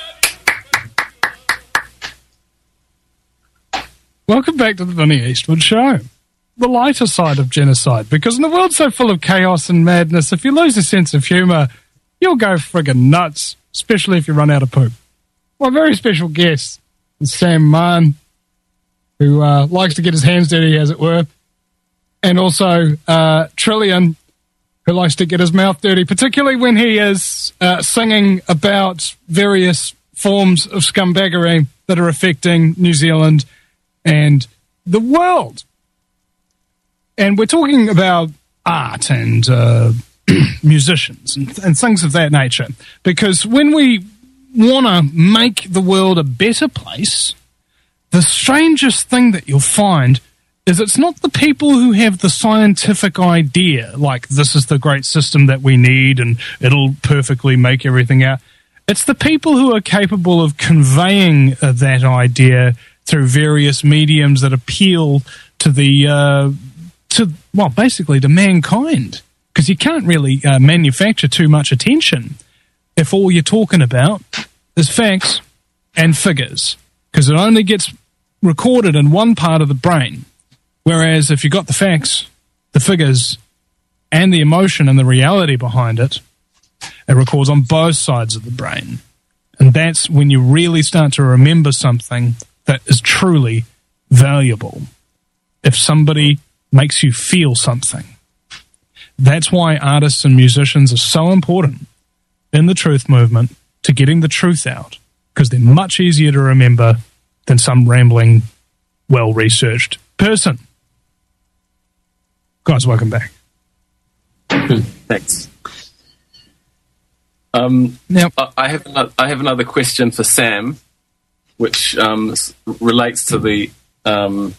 Welcome back to the Vinnie Eastwood Show. The lighter side of genocide, because in a world so full of chaos and madness, if you lose a sense of humour, you'll go friggin' nuts, especially if you run out of poop. My very special guest is Sam Mann, who uh, likes to get his hands dirty, as it were, and also uh, Trillian, who likes to get his mouth dirty, particularly when he is uh, singing about various forms of scumbaggery that are affecting New Zealand and the world. And we're talking about art and uh, musicians and, and things of that nature. Because when we want to make the world a better place, the strangest thing that you'll find is it's not the people who have the scientific idea, like this is the great system that we need and it'll perfectly make everything out. It's the people who are capable of conveying uh, that idea through various mediums that appeal to the, uh, to well, basically to mankind. Because you can't really uh, manufacture too much attention if all you're talking about is facts and figures. Because it only gets recorded in one part of the brain. Whereas if you've got the facts, the figures, and the emotion and the reality behind it, It records on both sides of the brain. And that's when you really start to remember something that is truly valuable. If somebody makes you feel something. That's why artists and musicians are so important in the truth movement to getting the truth out, because they're much easier to remember than some rambling, well-researched person. Guys, welcome back. Thanks. Um, now, I have another, I have another question for Sam, which um, s- relates to the um,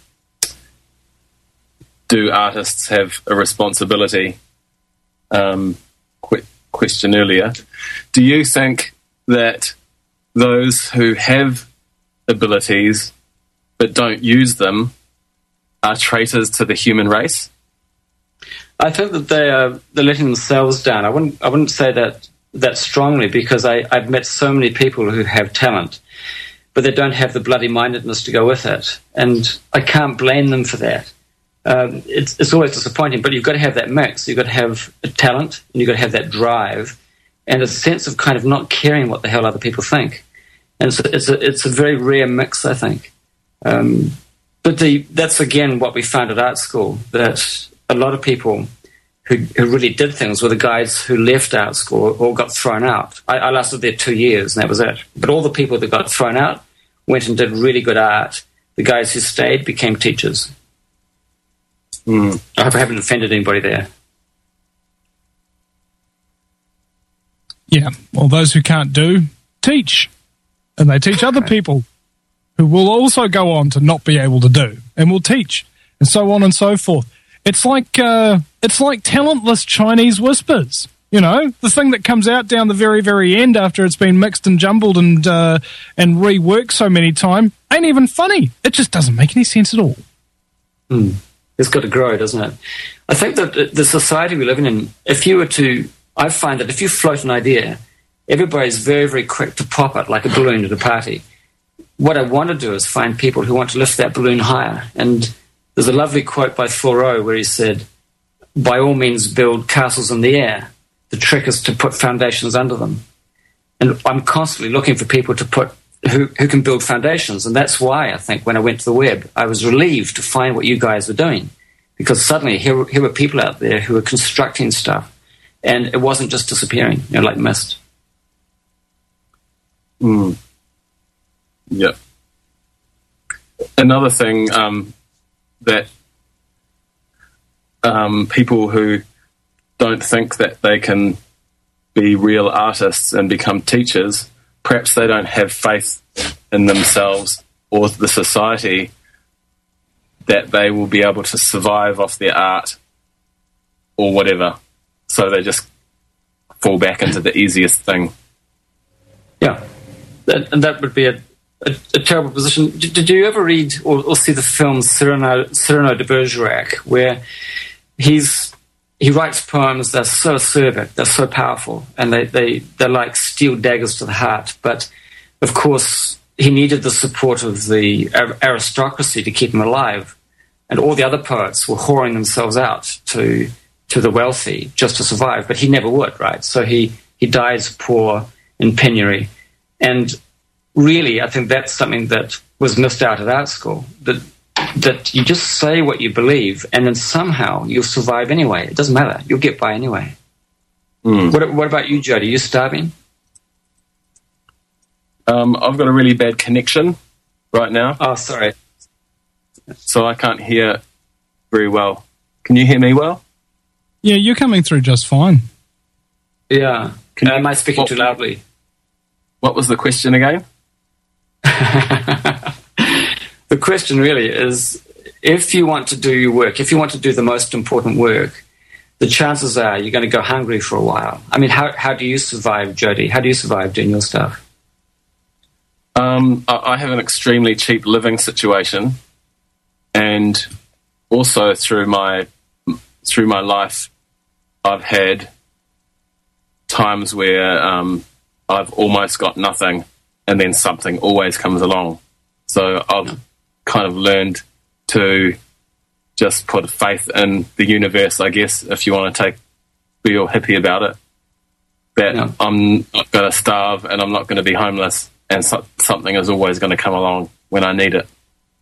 do artists have a responsibility um, qu- question earlier. Do you think that those who have abilities but don't use them are traitors to the human race? I think that they are they're letting themselves down. I wouldn't I wouldn't say that that strongly, because I, I've met so many people who have talent, but they don't have the bloody mindedness to go with it, and I can't blame them for that. Um, it's it's always disappointing, but you've got to have that mix. You've got to have a talent, and you've got to have that drive, and a sense of kind of not caring what the hell other people think. And so it's a it's a very rare mix, I think. Um, but the that's again what we found at art school, that a lot of people who, who really did things were the guys who left art school or got thrown out. I, I lasted there two years, and that was it. But all the people that got thrown out went and did really good art. The guys who stayed became teachers. Mm. I hope I haven't offended anybody there. Yeah, well, those who can't do, teach. And they teach other people who will also go on to not be able to do, and will teach, and so on and so forth. It's like uh, it's like talentless Chinese whispers, you know, the thing that comes out down the very, very end after it's been mixed and jumbled and uh, and reworked so many times, ain't even funny. It just doesn't make any sense at all. Mm. It's got to grow, doesn't it? I think that the society we live in, if you were to, I find that if you float an idea, everybody's very, very quick to pop it like a balloon at a party. What I want to do is find people who want to lift that balloon higher. And there's a lovely quote by Thoreau where he said, by all means build castles in the air. The trick is to put foundations under them. And I'm constantly looking for people to put who, who can build foundations. And that's why I think when I went to the web, I was relieved to find what you guys were doing. Because suddenly here, here were people out there who were constructing stuff. And it wasn't just disappearing, you know, like mist. Mm. Yep. Another thing um, that um, people who don't think that they can be real artists and become teachers, perhaps they don't have faith in themselves or the society that they will be able to survive off their art or whatever. So they just fall back into the easiest thing. Yeah. That, and that would be a, a, a terrible position. Did, did you ever read or, or see the film Cyrano, Cyrano de Bergerac, where he's he writes poems that are so acerbic, they're so powerful, and they, they, they're like steel daggers to the heart. But, of course, he needed the support of the aristocracy to keep him alive, and all the other poets were whoring themselves out to to the wealthy just to survive, but he never would, right? So he, he dies poor in penury. And really, I think that's something that was missed out at art school, that that you just say what you believe, and then somehow you'll survive anyway. It doesn't matter. You'll get by anyway. Mm. What, what about you, Jody? Are you starving? Um, I've got a really bad connection right now. Oh, sorry. So I can't hear very well. Can you hear me well? Yeah, you're coming through just fine. Yeah. Can uh, you, am I speaking what, too loudly? What was the question again? The question really is, if you want to do your work, if you want to do the most important work, the chances are you're going to go hungry for a while. I mean, how how do you survive, Jody? How do you survive doing your stuff? Um, I, I have an extremely cheap living situation, and also through my through my life, I've had times where um, I've almost got nothing, and then something always comes along. So I've kind of learned to just put faith in the universe, I guess, if you want to take, be all hippie about it. that Yeah. I'm not going to starve and I'm not going to be homeless, and so- something is always going to come along when I need it.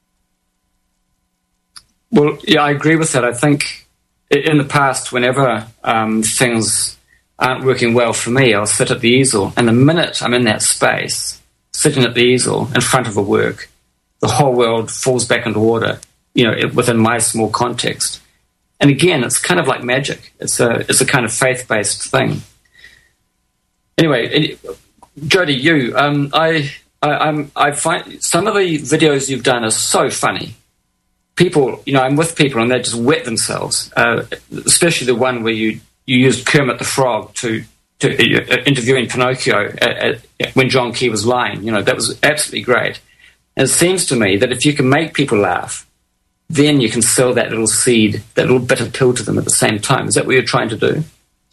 Well, yeah, I agree with that. I think i- in the past, whenever um, things aren't working well for me, I'll sit at the easel, and the minute I'm in that space, sitting at the easel in front of a work, the whole world falls back into order, you know, it- within my small context. And again, it's kind of like magic. It's a it's a kind of faith-based thing. Anyway, it- Jody, you, um, I, I, I'm, I find some of the videos you've done are so funny. People, you know, I'm with people and they just wet themselves. Uh, especially the one where you, you used Kermit the Frog to to uh, interviewing Pinocchio at, at, when John Key was lying. You know, that was absolutely great. And it seems to me that if you can make people laugh, then you can sell that little seed, that little bit of pill to them at the same time. Is that what you're trying to do?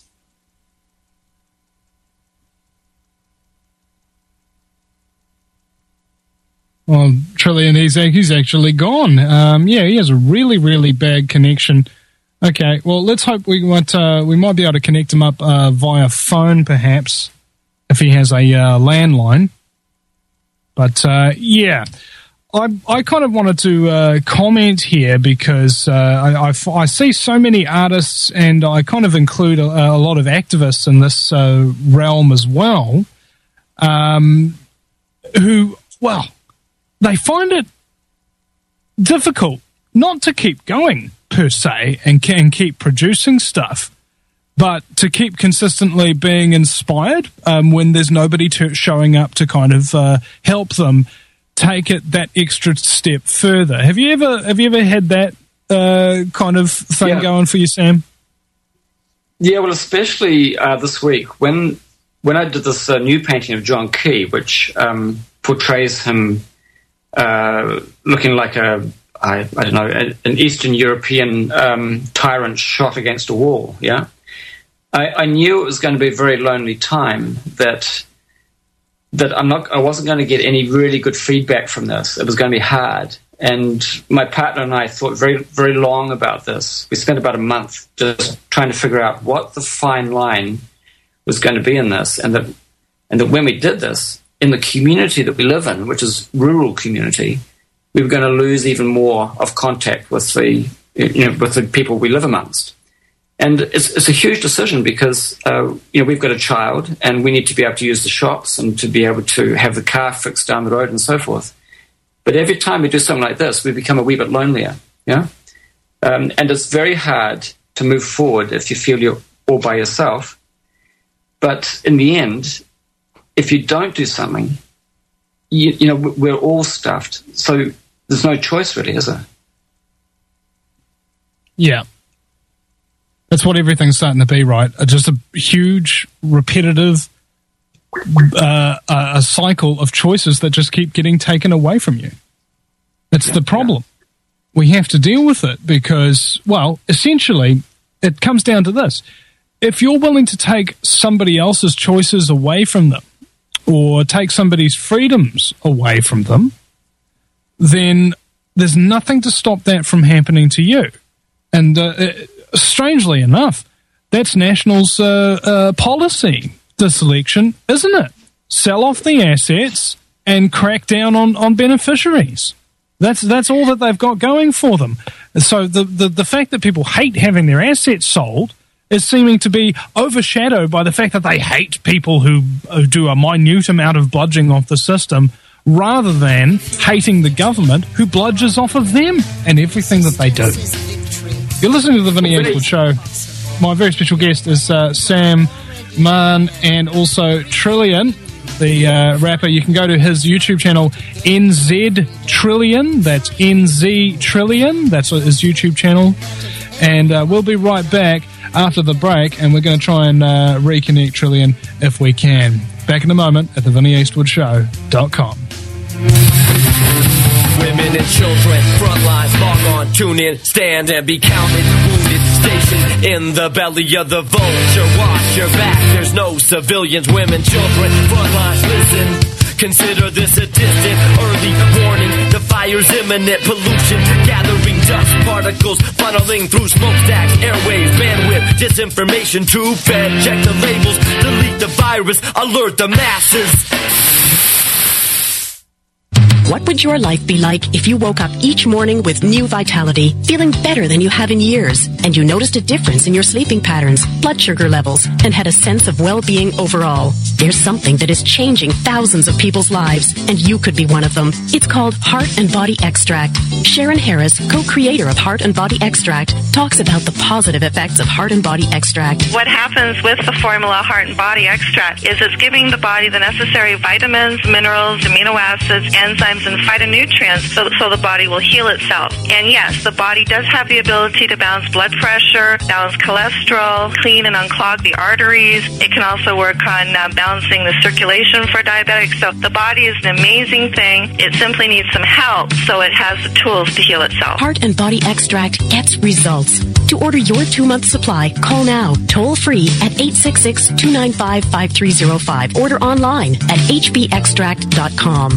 Well, Trillian, he's, he's actually gone. Um, yeah, he has a really, really bad connection. Okay, well, let's hope we might, uh, we might be able to connect him up uh, via phone, perhaps, if he has a uh, landline. But, uh, yeah, I, I kind of wanted to uh, comment here because uh, I, I, I see so many artists, and I kind of include a, a lot of activists in this uh, realm as well, um, who, well, they find it difficult not to keep going, per se, and can keep producing stuff, but to keep consistently being inspired um, when there's nobody to, showing up to kind of uh, help them take it that extra step further. Have you ever have you ever had that uh, kind of thing Yeah. going for you, Sam? Yeah, well, especially uh, this week when when I did this uh, new painting of John Key, which um, portrays him uh, looking like a I, I don't know a, an Eastern European um, tyrant shot against a wall. Yeah, I, I knew it was going to be a very lonely time. That that I'm not I wasn't going to get any really good feedback from this. It was going to be hard. And my partner and I thought very, very long about this. We spent about a month just trying to figure out what the fine line was going to be in this, and that, and that when we did this in the community that we live in, which is rural community, we were going to lose even more of contact with the, you know, with the people we live amongst. And it's, it's a huge decision because uh, you know, we've got a child, and we need to be able to use the shops and to be able to have the car fixed down the road and so forth. But every time we do something like this, we become a wee bit lonelier, yeah? Um, and it's very hard to move forward if you feel you're all by yourself. But in the end, if you don't do something, you, you know, we're all stuffed. So there's no choice really, is there? Yeah. That's what everything's starting to be, right? Uh, Just a huge, repetitive uh, a, a cycle of choices that just keep getting taken away from you. That's yeah, the problem. Yeah. We have to deal with it because, well, essentially, it comes down to this. If you're willing to take somebody else's choices away from them or take somebody's freedoms away from them, then there's nothing to stop that from happening to you. And uh, it, strangely enough, that's National's uh, uh, policy this election, isn't it? Sell off the assets and crack down on, on beneficiaries. That's that's all that they've got going for them. So the, the, the fact that people hate having their assets sold is seeming to be overshadowed by the fact that they hate people who, who do a minute amount of bludgeoning off the system rather than hating the government who bludges off of them and everything that they do. You're listening to the Vinny Ainsworth Show. My very special guest is uh, Sam Mann and also Trillian, the uh, rapper. You can go to his YouTube channel, N Z Trillian. That's N Z Trillian. That's his YouTube channel. And uh, we'll be right back after the break, and we're going to try and uh, reconnect Trillian if we can. Back in a moment at the vinny eastwood show dot com. Women and children, front lines, log on, tune in, stand and be counted. Wounded, stationed in the belly of the vulture. Watch your back, there's no civilians, women, children, front lines, listen. Consider this a distant, early warning. The fire's imminent, pollution gathering Dust particles funneling through smokestack airwaves. Bandwidth, disinformation, too fed. Check the labels, delete the virus, alert the masses. What would your life be like if you woke up each morning with new vitality, feeling better than you have in years, and you noticed a difference in your sleeping patterns, blood sugar levels, and had a sense of well-being overall? There's something that is changing thousands of people's lives, and you could be one of them. It's called Heart and Body Extract. Sharon Harris, co-creator of Heart and Body Extract, talks about the positive effects of Heart and Body Extract. What happens with the formula Heart and Body Extract is it's giving the body the necessary vitamins, minerals, amino acids, enzymes, and phytonutrients so, so the body will heal itself. And yes, the body does have the ability to balance blood pressure, balance cholesterol, clean and unclog the arteries. It can also work on uh, balancing the circulation for diabetics. So the body is an amazing thing. It simply needs some help so it has the tools to heal itself. Heart and Body Extract gets results. To order your two-month supply, call now, toll-free at eight six six, two nine five, five three zero five. Order online at h b extract dot com.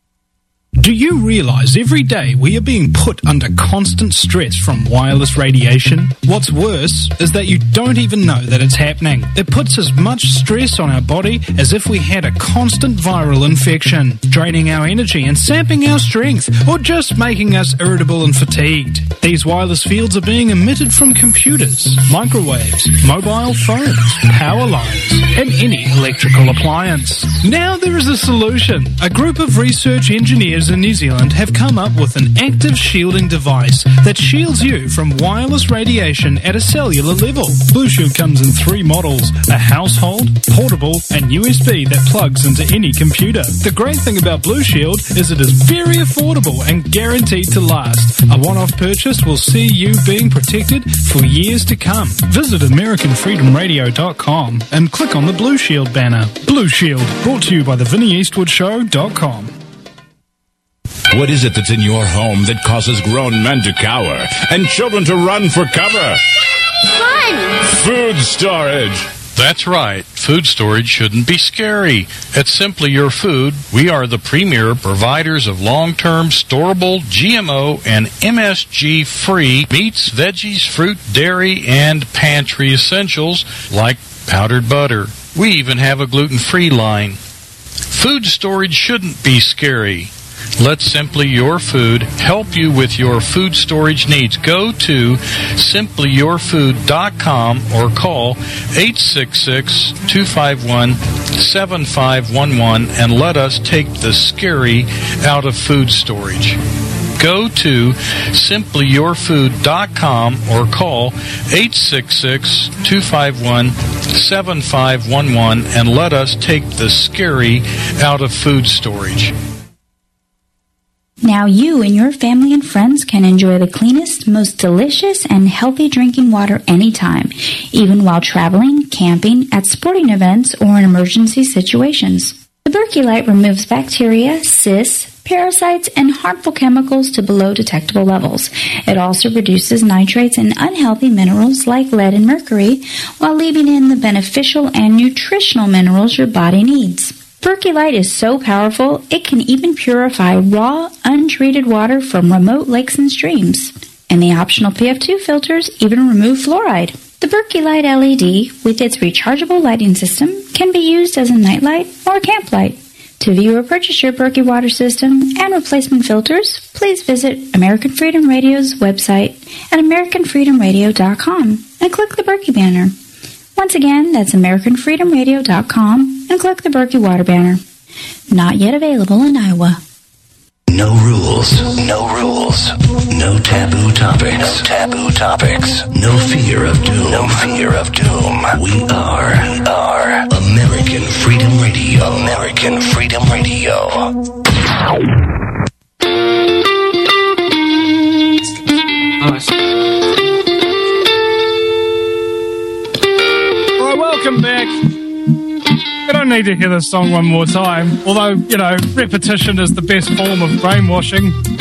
Do you realize every day we are being put under constant stress from wireless radiation? What's worse is that you don't even know that it's happening. It puts as much stress on our body as if we had a constant viral infection, draining our energy and sapping our strength, or just making us irritable and fatigued. These wireless fields are being emitted from computers, microwaves, mobile phones, power lines, and any electrical appliance. Now there is a solution. A group of research engineers in New Zealand have come up with an active shielding device that shields you from wireless radiation at a cellular level. Blue Shield comes in three models: a household, portable, and U S B that plugs into any computer. The great thing about Blue Shield is it is very affordable and guaranteed to last. A one-off purchase will see you being protected for years to come. Visit American Freedom Radio dot com and click on the Blue Shield banner. Blue Shield, brought to you by the Vinnie Eastwood Show dot com. What is it that's in your home that causes grown men to cower and children to run for cover? Fun! Food storage. That's right. Food storage shouldn't be scary. At Simply Your Food, we are the premier providers of long-term storable G M O and M S G-free meats, veggies, fruit, dairy, and pantry essentials like powdered butter. We even have a gluten-free line. Food storage shouldn't be scary. Let Simply Your Food help you with your food storage needs. Go to simply your food dot com or call eight six six, two five one, seven five one one and let us take the scary out of food storage. Go to simply your food dot com or call eight six six, two five one, seven five one one and let us take the scary out of food storage. Now you and your family and friends can enjoy the cleanest, most delicious, and healthy drinking water anytime, even while traveling, camping, at sporting events, or in emergency situations. The Berkey Light removes bacteria, cysts, parasites, and harmful chemicals to below detectable levels. It also reduces nitrates and unhealthy minerals like lead and mercury, while leaving in the beneficial and nutritional minerals your body needs. Berkey Light is so powerful, it can even purify raw, untreated water from remote lakes and streams. And the optional P F two filters even remove fluoride. The Berkey Light L E D, with its rechargeable lighting system, can be used as a nightlight or a camp light. To view or purchase your Berkey water system and replacement filters, please visit American Freedom Radio's website at american freedom radio dot com and click the Berkey banner. Once again, that's american freedom radio dot com and click the Berkey Water banner. Not yet available in Iowa. No rules. No rules. No taboo topics. No taboo topics. No fear of doom. No fear of doom. We are, we are American Freedom Radio. American Freedom Radio. Alright, welcome back. You don't need to hear this song one more time, although, you know, repetition is the best form of brainwashing.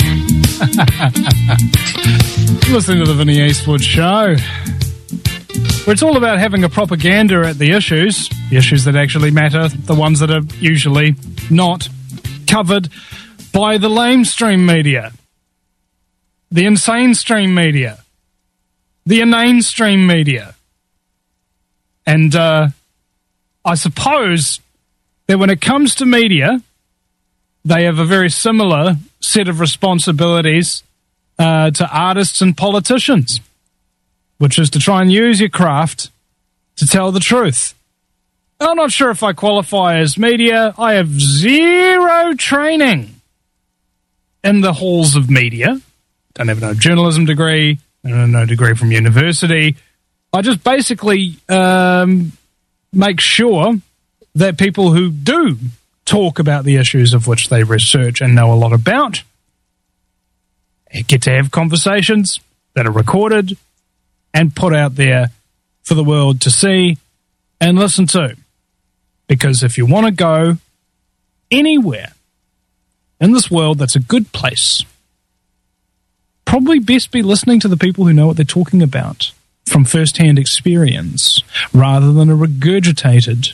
Listening to the Vinnie Eastwood Show, where it's all about having a propaganda at the issues, the issues that actually matter, the ones that are usually not covered by the lamestream media. the insane stream media, the inane stream media. And uh, I suppose that when it comes to media, they have a very similar set of responsibilities uh, to artists and politicians, which is to try and use your craft to tell the truth. I'm not sure if I qualify as media. I have zero training in the halls of media. Don't have no journalism degree. I don't have no degree from university. I just basically um, make sure that people who do talk about the issues of which they research and know a lot about get to have conversations that are recorded and put out there for the world to see and listen to. Because if you want to go anywhere in this world that's a good place, probably best be listening to the people who know what they're talking about from first-hand experience rather than a regurgitated,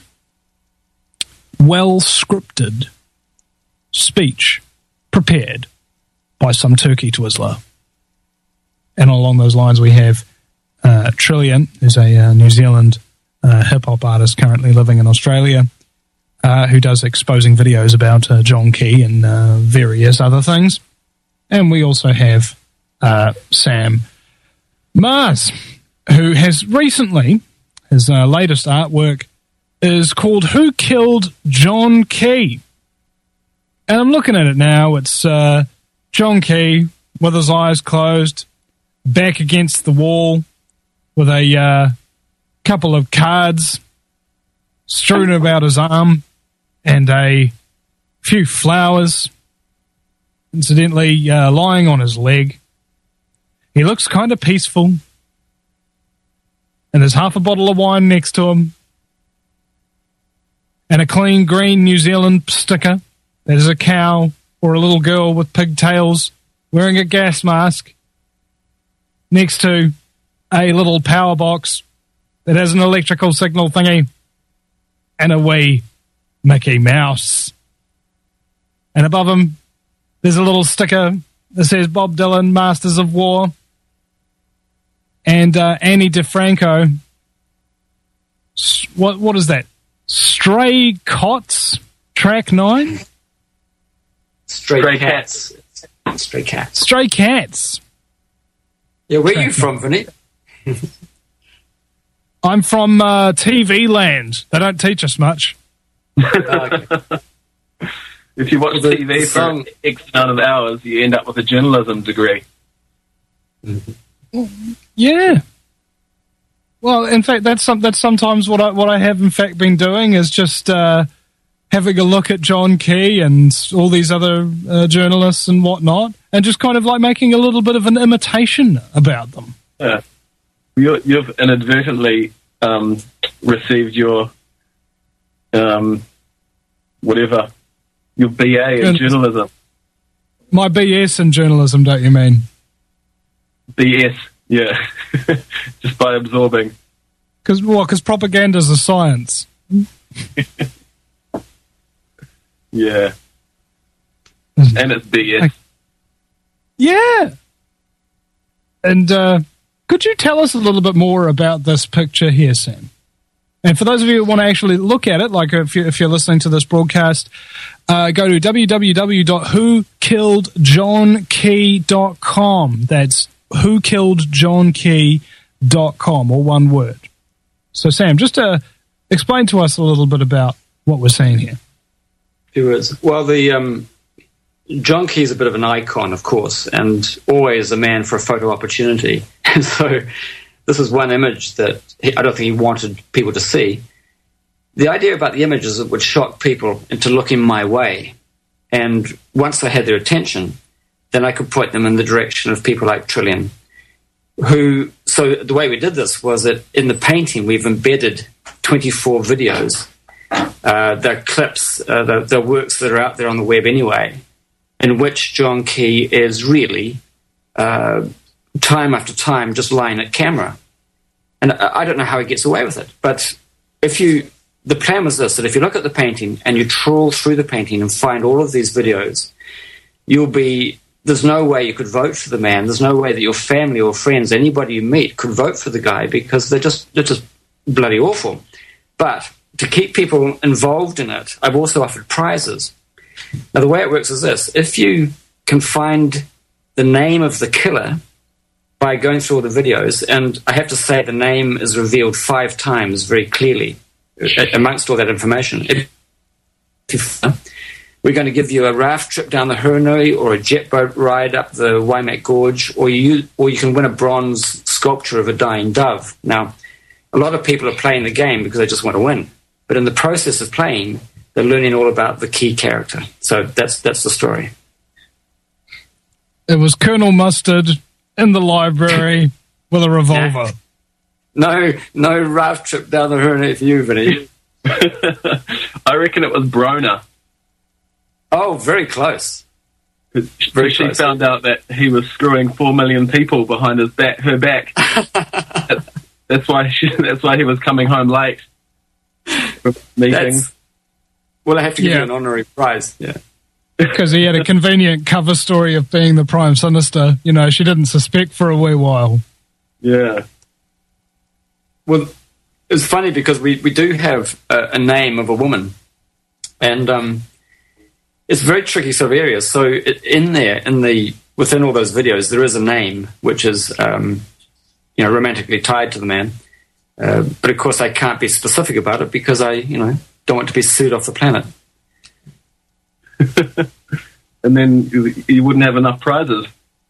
well-scripted speech prepared by some turkey twizzler. And along those lines we have uh, Trillian, who's a uh, New Zealand uh, hip-hop artist currently living in Australia, uh, who does exposing videos about uh, John Key and uh, various other things. And we also have uh, Sam Mars, who has recently, his uh, latest artwork is called Who Killed John Key? And I'm looking at it now. It's uh, John Key with his eyes closed, back against the wall, with a uh, couple of cards strewn about his arm and a few flowers, incidentally, uh, lying on his leg. He looks kind of peaceful, and there's half a bottle of wine next to him, and a clean green New Zealand sticker that is a cow or a little girl with pigtails wearing a gas mask next to a little power box that has an electrical signal thingy and a wee Mickey Mouse. And above him, there's a little sticker that says Bob Dylan, Masters of War, and uh, Annie DeFranco. What what is that? Stray Cots, track nine. Stray, Stray cats. cats. Stray cats. Stray Cats. Yeah, where track are you from, Vinny? I'm from uh, T V land. They don't teach us much. If you watch T V for X amount of hours, you end up with a journalism degree. Yeah. Well, in fact, that's some, that's sometimes what I what I have in fact been doing is just uh, having a look at John Key and all these other uh, journalists and whatnot, and just kind of like making a little bit of an imitation about them. Yeah. You, you've inadvertently um, received your um, whatever your B A in journalism. My B S in journalism, don't you mean? B S, yeah. Just by absorbing. Because what? Because propaganda's a science. Yeah. And it's B S. Yeah. And uh, could you tell us a little bit more about this picture here, Sam? And for those of you who want to actually look at it, like if, you, if you're listening to this broadcast, uh, go to w w w dot who killed john key dot com. That's who killed john key dot com, or one word. So, Sam, just to explain to us a little bit about what we're seeing here. Few words. Well, the um, John Key is a bit of an icon, of course, and always a man for a photo opportunity. And so this is one image that he, I don't think he wanted people to see. The idea about the image is it would shock people into looking my way. And once they had their attention, then I could point them in the direction of people like Trillian, who, so the way we did this was that in the painting we've embedded twenty-four videos. Uh, they're clips, uh, they're, they're works that are out there on the web anyway, in which John Key is really, uh, time after time, just lying at camera. And I, I don't know how he gets away with it, but if you, the plan was this, that if you look at the painting and you trawl through the painting and find all of these videos, you'll be there's no way you could vote for the man. There's no way that your family or friends, anybody you meet, could vote for the guy because they're just they're just bloody awful. But to keep people involved in it, I've also offered prizes. Now, the way it works is this. If you can find the name of the killer by going through all the videos, and I have to say the name is revealed five times very clearly amongst all that information. If, we're going to give you a raft trip down the Hurunui or a jet boat ride up the Waimak Gorge, or you, or you can win a bronze sculpture of a dying dove. Now, a lot of people are playing the game because they just want to win. But in the process of playing, they're learning all about the key character. So that's that's the story. It was Colonel Mustard in the library with a revolver. No, no raft trip down the Hurunui for you, Vinny. I reckon it was Brona. Oh, very close. Very she close. Found out that he was screwing four million people behind his back, her back. that's, that's why she, that's why he was coming home late for meetings. That's, well, I have to give yeah. you an honorary prize. Yeah. Because he had a convenient cover story of being the Prime Sinister. You know, she didn't suspect for a wee while. Yeah. Well, it's funny because we, we do have a, a name of a woman. And um, it's very tricky sort of areas. So it, in there, in the within all those videos, there is a name which is, um, you know, romantically tied to the man. Uh, but, of course, I can't be specific about it because I, you know, don't want to be sued off the planet. And then you, you wouldn't have enough prizes.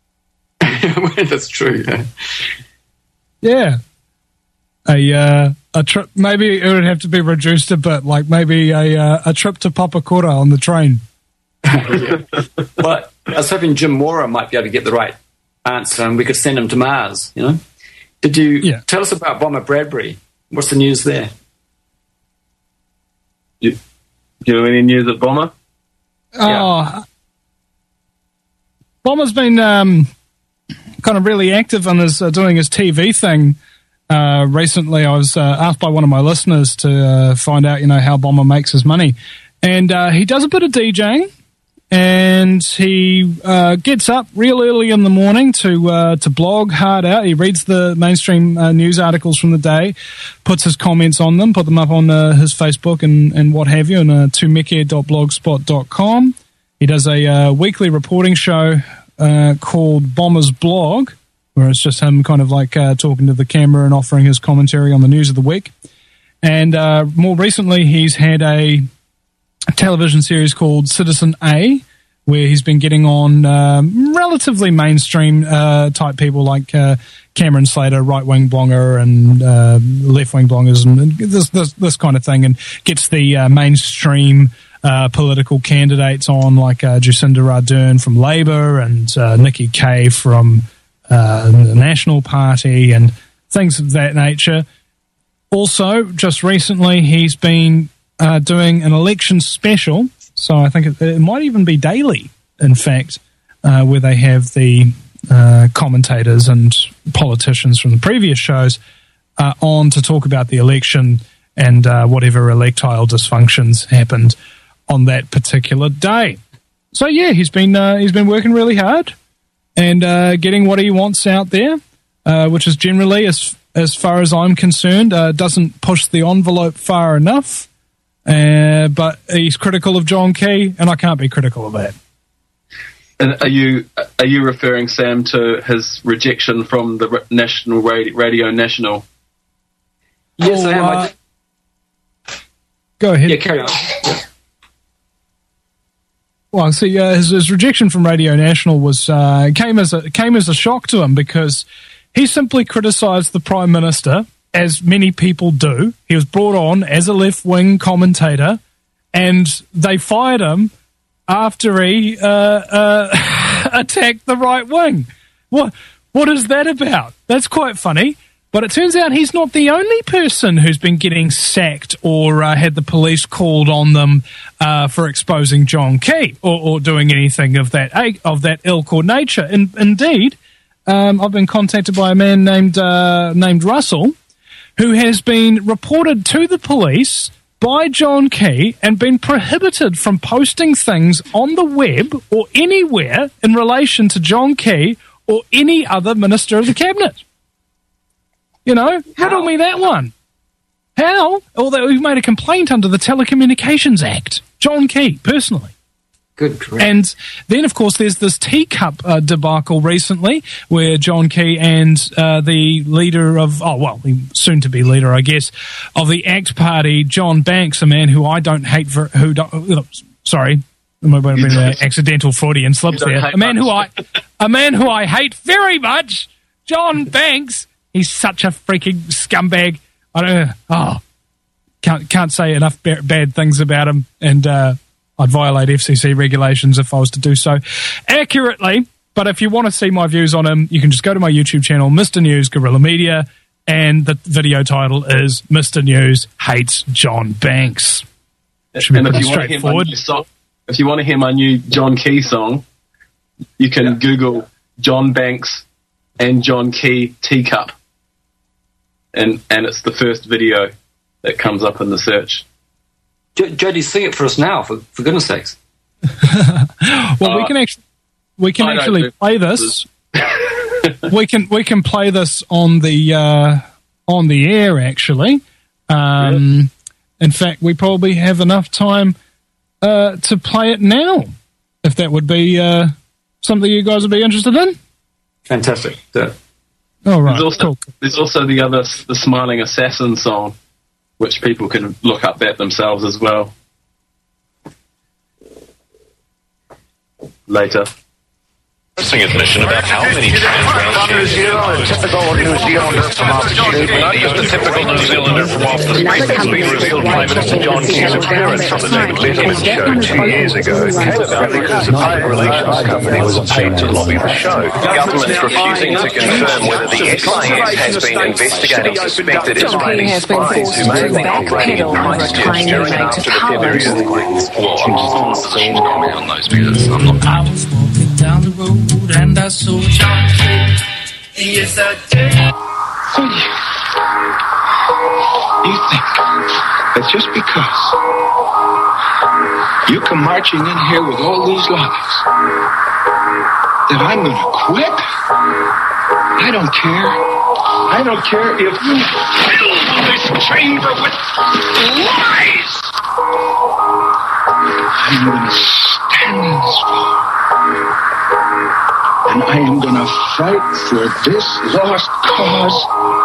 That's true. Yeah. Yeah. A uh, a trip. Maybe it would have to be reduced a bit, like maybe a uh, a trip to Papakura on the train. Yeah. But I was hoping Jim Mora might be able to get the right answer, and we could send him to Mars. You know? Did you yeah. tell us about Bomber Bradbury? What's the news there? You, do you have any news of Bomber? Oh, yeah. Bomber's been um, kind of really active on his uh, doing his T V thing. Uh, recently, I was uh, asked by one of my listeners to uh, find out, you know, how Bomber makes his money, and uh, he does a bit of DJing, and he uh, gets up real early in the morning to uh, to blog hard out. He reads the mainstream uh, news articles from the day, puts his comments on them, put them up on uh, his Facebook and, and what have you, and uh, tumeke dot blogspot dot com. He does a uh, weekly reporting show uh, called Bomber's Blog, where it's just him kind of like uh, talking to the camera and offering his commentary on the news of the week. And uh, more recently, he's had a television series called Citizen A, where he's been getting on um, relatively mainstream uh, type people like uh, Cameron Slater, right-wing blonger, and uh, left-wing blongers, and this, this this kind of thing, and gets the uh, mainstream uh, political candidates on, like uh, Jacinda Ardern from Labour and uh, Nikki Kaye from uh, the National Party, and things of that nature. Also, just recently, he's been uh, doing an election special, so I think it, it might even be daily, in fact, uh, where they have the uh, commentators and politicians from the previous shows uh, on to talk about the election and uh, whatever electile dysfunctions happened on that particular day. So yeah, he's been uh, he's been working really hard and uh, getting what he wants out there, uh, which is generally, as as far as I'm concerned, uh, doesn't push the envelope far enough. Uh, but he's critical of John Key, and I can't be critical of that. And are you are you referring, Sam, to his rejection from the National Radio, Radio National? Yes, oh, I am. uh, go ahead. Yeah, carry on. Yeah. Well, see, uh, his, his rejection from Radio National was uh, came as a came as a shock to him, because he simply criticised the Prime Minister, as many people do. He was brought on as a left-wing commentator, and they fired him after he uh, uh, attacked the right wing. What what is that about? That's quite funny. But it turns out he's not the only person who's been getting sacked or uh, had the police called on them uh, for exposing John Key or, or doing anything of that of that ilk or nature. In, indeed, um, I've been contacted by a man named uh, named Russell, who has been reported to the police by John Key and been prohibited from posting things on the web or anywhere in relation to John Key or any other Minister of the Cabinet. You know, riddle me that one. How? Although we've made a complaint under the Telecommunications Act. John Key, personally. Good grief. And then, of course, there's this teacup uh, debacle recently where John Key and uh, the leader of, oh, well, the soon-to-be leader, I guess, of the ACT Party, John Banks, a man who I don't hate for, who don't, uh, sorry, there might have been an accidental Freudian slips there. A man who I, a man who I hate very much, John Banks. He's such a freaking scumbag. I don't, oh, can't, can't say enough ba- bad things about him, and, uh, I'd violate F C C regulations if I was to do so accurately. But if you want to see my views on him, you can just go to my YouTube channel, Mister News Guerrilla Media, and the video title is Mister News Hates John Banks. Should be and if pretty you, want to hear my straightforward. new song, if you want to hear my new John Key song, you can yeah. Google John Banks and John Key teacup, and and it's the first video that comes up in the search. J- Jody, sing it for us now, for, for goodness sakes. well, uh, we can actually we can I actually play this. we can we can play this on the uh, on the air. Actually, um, yeah. In fact, we probably have enough time uh, to play it now. If that would be uh, something you guys would be interested in. Fantastic. Yeah. All right. There's also, cool. there's also the other the Smiling Assassin song, which people can look up that themselves as well. Later. Interesting admission about how many trans New Zealand, a typical New Zealander from off the street. Not just a typical New Zealander from off the street has been revealed. Prime Minister John Key's appearance on the David Letterman show two years ago came about because a public relations company was paid to lobby the show. The government's refusing to confirm whether the S I S has been investigating suspected Israeli spies who may have been operating in Christchurch during and after the February earthquake. Well, I'm not saying comment on those because I'm not. I was walking down the road and I saw John Key. He is a dick. So you, you think that just because you come marching in here with all these lies that I'm going to quit? I don't care. I don't care if you fill this chamber with lies. I'm going to stand in this far. And I am going to fight for this lost cause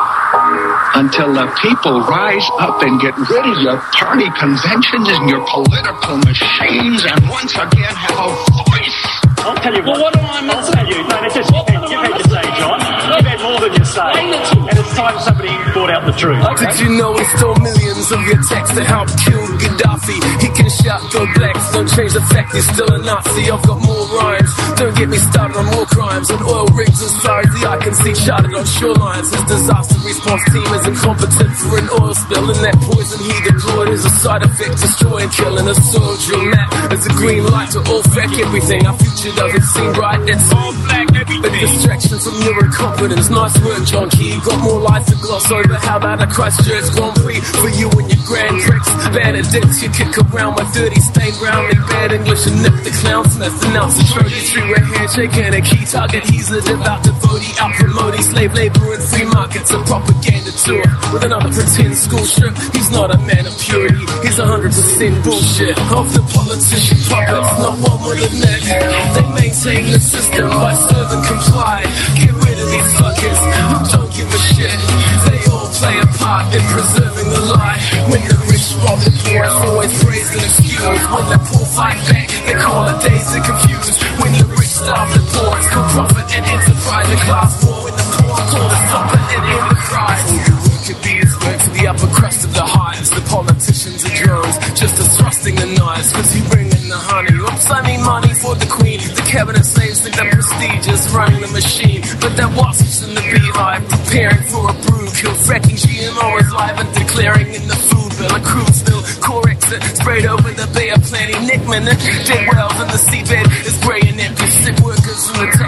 until the people rise up and get rid of your party conventions and your political machines and once again have a voice. I'll tell you what. Well, what am I missing? I'll tell you. No, that's just, you've had, you've had your say, John. You've had more than your say. And it's time somebody brought out the truth. Okay. Did you know he stole millions of your texts to help kill Gaddafi? He can shout, go blacks, don't change the fact he's still a Nazi. I've got more rhymes. Don't get me started on war crimes and oil rigs and SARS. The I can see charted on shorelines. His disaster response team is incompetent for an oil spill. And that poison he deployed is a side effect, destroying, killing a soldier. And that is a green light to all wreck everything. Our future doesn't seem right. It's all black, a distraction from your incompetence. Nice work, John Key. Got more life to gloss over. How about a Christchurch Grand Prix for you and your grand tricks? Bad addicts, you kick around with thirty stained round in bad English and nip the clown Smith. Announce the show you through a handshake and a key target. He's a devout devotee, out promoting slave labor and free markets. A propaganda tour with another pretend school strip. He's not a man of purity. He's a hundred percent bullshit. Of the politician puppets, not one will admit they maintain the system by serve and comply. Get rid of these fuckers who don't give a shit. They all play a part in preserving the lie. When the rich rob the poor, it's always praised and excused. When the poor fight back, they call it days to confuse. When the rich starve the poor, it's called profit and enterprise. The class war when the poor call it profit and enterprise. We could be as good to the upper crust of the hives. The politicians are drones, just as thrusting the knives. Cause he bringing the honey. Oops, I mean money for the queen. The cabinet slaves think they're prestigious, running the machine. But they're wasps in the beehive, preparing for a brood kill. Fracking G M O is live and declaring in the food bill. A cruise bill, core exit, sprayed over the bay of plenty. Nickman, dead wells in the seabed is grey and empty. Sick workers from the taxpayer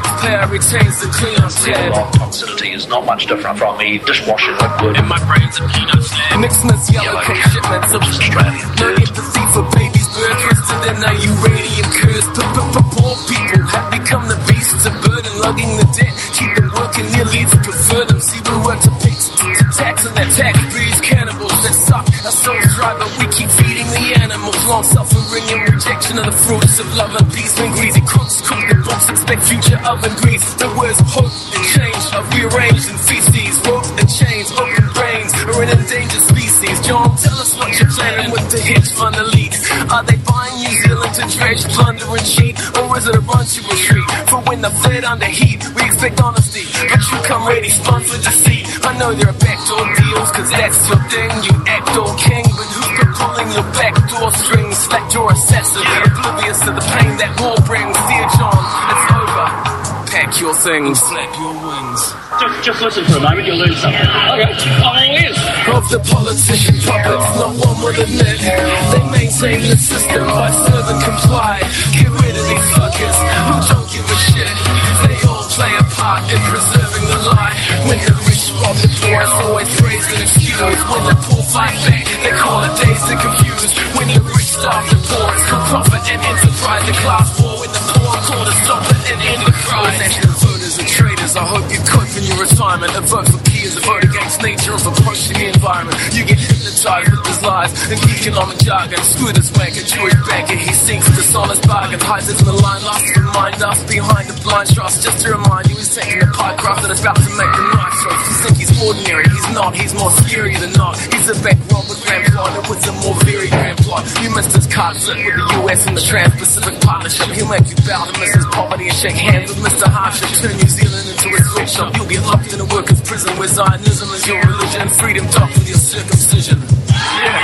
retains the clean up tab. Toxicity is not much different from the dishwashing liquid. And my brain's a peanut stand. Nick Smith's yellow coat shipments of Australian no empathy for babies birth twisted in a uranium curse. For poor people have become the beasts of burden, lugging the debt. Keep them working, their leads prefer them. See, we work to pay to tax, and that tax breeds cannibals that suck. Our souls dry, but we keep feeding the animals. Long suffering and rejection of the fruits of love and peace. When greasy crooks cook the books, expect future oven grease. The words hope and change are rearranged in feces. Rope and chains, open brains, are an endangered species. John, tell us what you're planning with the hedge fund elite. Are they buying New Zealand to dredge, plunder and cheat? Or is it a run to retreat? For when the fled under heat, we expect honesty, but you come ready, spun for deceit. I know there are backdoor deals, cause that's your thing. You act all king, but who's been pulling your backdoor strings? Slack your assassin, oblivious to the pain that war brings. Dear John, it's over. Pack your things, slap your wings. Just, just listen for a moment, you'll learn something. Okay, I'm all ears. Of the politician puppets, not one will admit they maintain the system by serve and comply. Get rid of these fuckers who don't give a shit. They all play a part in preserving the lie. When the rich rob the poor, it's always praised and excused. When the poor fight back, they call it dazed and confused. When the rich starve the poor, it's for profit and enterprise. The class war when the poor call to stop it and end the cry. Voters and traitors, I hope you cope in your retirement. A vote for peers, a vote against nature, of approaching the environment. You get hypnotized with his lies and economic jargon. Screw this wanker, Jewish banker, he sinks dishonest bargain. Hides into the line, lost to remind us behind the blind trust. Just to remind you, he's taking the pie craft that is about to make the nitro. You think he's ordinary, he's not, he's more scary than not. He's a back robber grand plot, it was a more very grand plot. You missed his card flip with the U S and the Trans-Pacific Partnership. He'll make you bow to miss his poverty and shake hands with Mister Hardship. Turn New Zealand into a sweatshop. You'll get locked in a workers' prison where Zionism is your religion. Freedom talk with your circumcision. Yeah.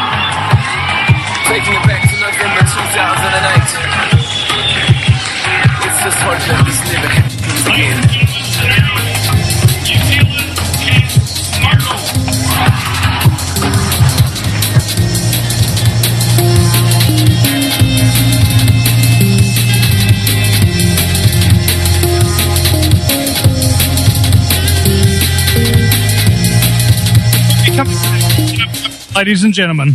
Taking it back to November two thousand eight. It's just hope that this never happens again. Ladies and gentlemen,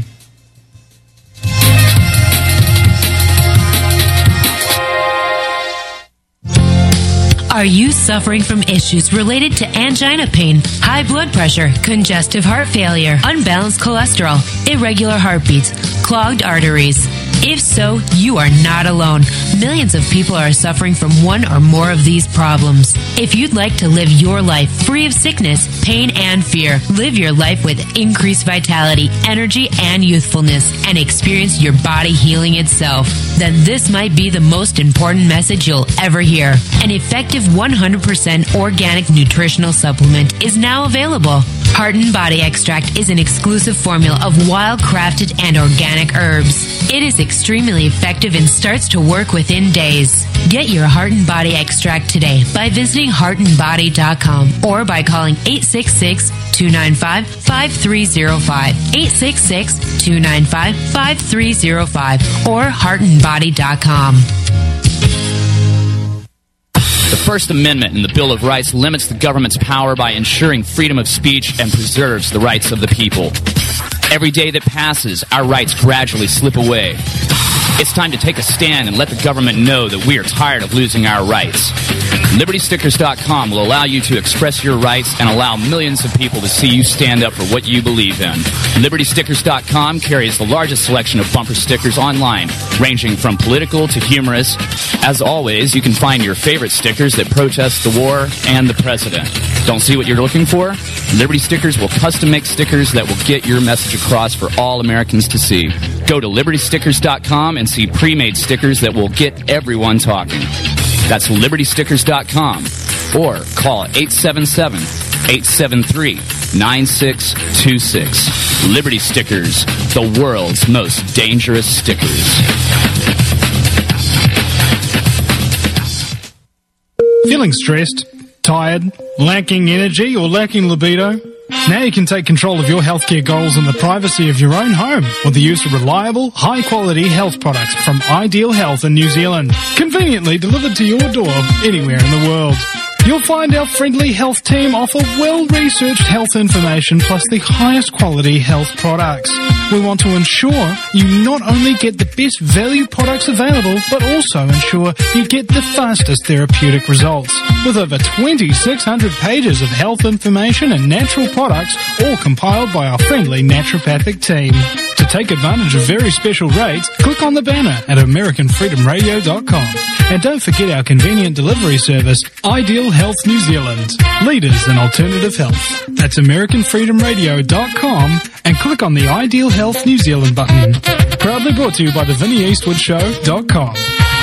Are you suffering from issues related to angina pain, high blood pressure, congestive heart failure, unbalanced cholesterol, irregular heartbeats, clogged arteries? If so, you are not alone. Millions of people are suffering from one or more of these problems. If you'd like to live your life free of sickness, pain, and fear, live your life with increased vitality, energy, and youthfulness, and experience your body healing itself, then this might be the most important message you'll ever hear. An effective one hundred percent organic nutritional supplement is now available. Heart and Body Extract is an exclusive formula of wild-crafted and organic herbs. It is extremely effective and starts to work within days. Get your Heart and Body Extract today by visiting heart and body dot com or by calling eight six six, two nine five, five three zero five, eight six six, two nine five, five three zero five, or heart and body dot com. The First Amendment in the Bill of Rights limits the government's power by ensuring freedom of speech and preserves the rights of the people. Every day that passes, our rights gradually slip away. It's time to take a stand and let the government know that we are tired of losing our rights. Liberty Stickers dot com will allow you to express your rights and allow millions of people to see you stand up for what you believe in. Liberty Stickers dot com carries the largest selection of bumper stickers online, ranging from political to humorous. As always, you can find your favorite stickers that protest the war and the president. Don't see what you're looking for? Liberty Stickers will custom make stickers that will get your message across for all Americans to see. Go to Liberty Stickers dot com and see pre-made stickers that will get everyone talking. That's Liberty Stickers dot com or call eight seven seven, eight seven three, nine six two six. Liberty Stickers, the world's most dangerous stickers. Feeling stressed, tired, lacking energy, or lacking libido? Now you can take control of your healthcare goals in the privacy of your own home with the use of reliable, high-quality health products from Ideal Health in New Zealand, conveniently delivered to your door anywhere in the world. You'll find our friendly health team offer well-researched health information plus the highest quality health products. We want to ensure you not only get the best value products available, but also ensure you get the fastest therapeutic results. With over twenty-six hundred pages of health information and natural products, all compiled by our friendly naturopathic team. To take advantage of very special rates, click on the banner at American Freedom Radio dot com. And don't forget our convenient delivery service, Ideal Health New Zealand, leaders in alternative health. That's American Freedom Radio dot com and click on the Ideal Health New Zealand button. Proudly brought to you by the Vinnie Eastwood Show dot com.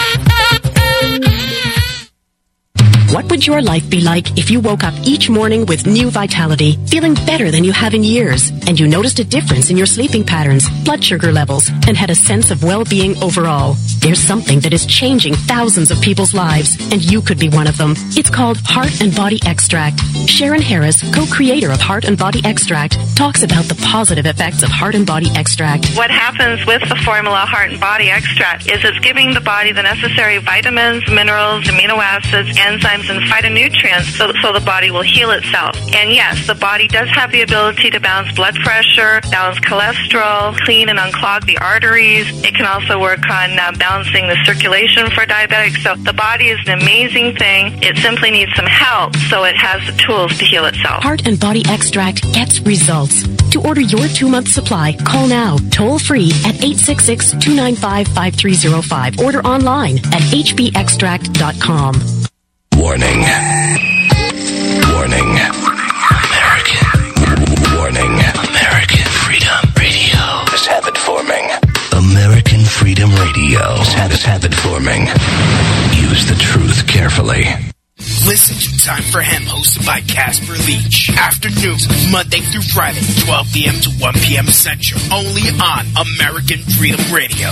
What would your life be like if you woke up each morning with new vitality, feeling better than you have in years, and you noticed a difference in your sleeping patterns, blood sugar levels, and had a sense of well-being overall? There's something that is changing thousands of people's lives, and you could be one of them. It's called Heart and Body Extract. Sharon Harris, co-creator of Heart and Body Extract, talks about the positive effects of Heart and Body Extract. What happens with the formula Heart and Body Extract is it's giving the body the necessary vitamins, minerals, amino acids, enzymes, and phytonutrients so, so the body will heal itself. And yes, the body does have the ability to balance blood pressure, balance cholesterol, clean and unclog the arteries. It can also work on uh, balancing the circulation for diabetics. So the body is an amazing thing. It simply needs some help so it has the tools to heal itself. Heart and Body Extract gets results. To order your two-month supply, call now, toll-free at eight six six, two nine five, five three zero five. Order online at h b extract dot com. Warning. Warning. American. Warning. American Freedom Radio is habit forming. American Freedom Radio is habit, habit forming. Use the truth carefully. Listen to Time for Him, hosted by Casper Leach. Afternoons, Monday through Friday, twelve p.m. to one p.m. Central. Only on American Freedom Radio.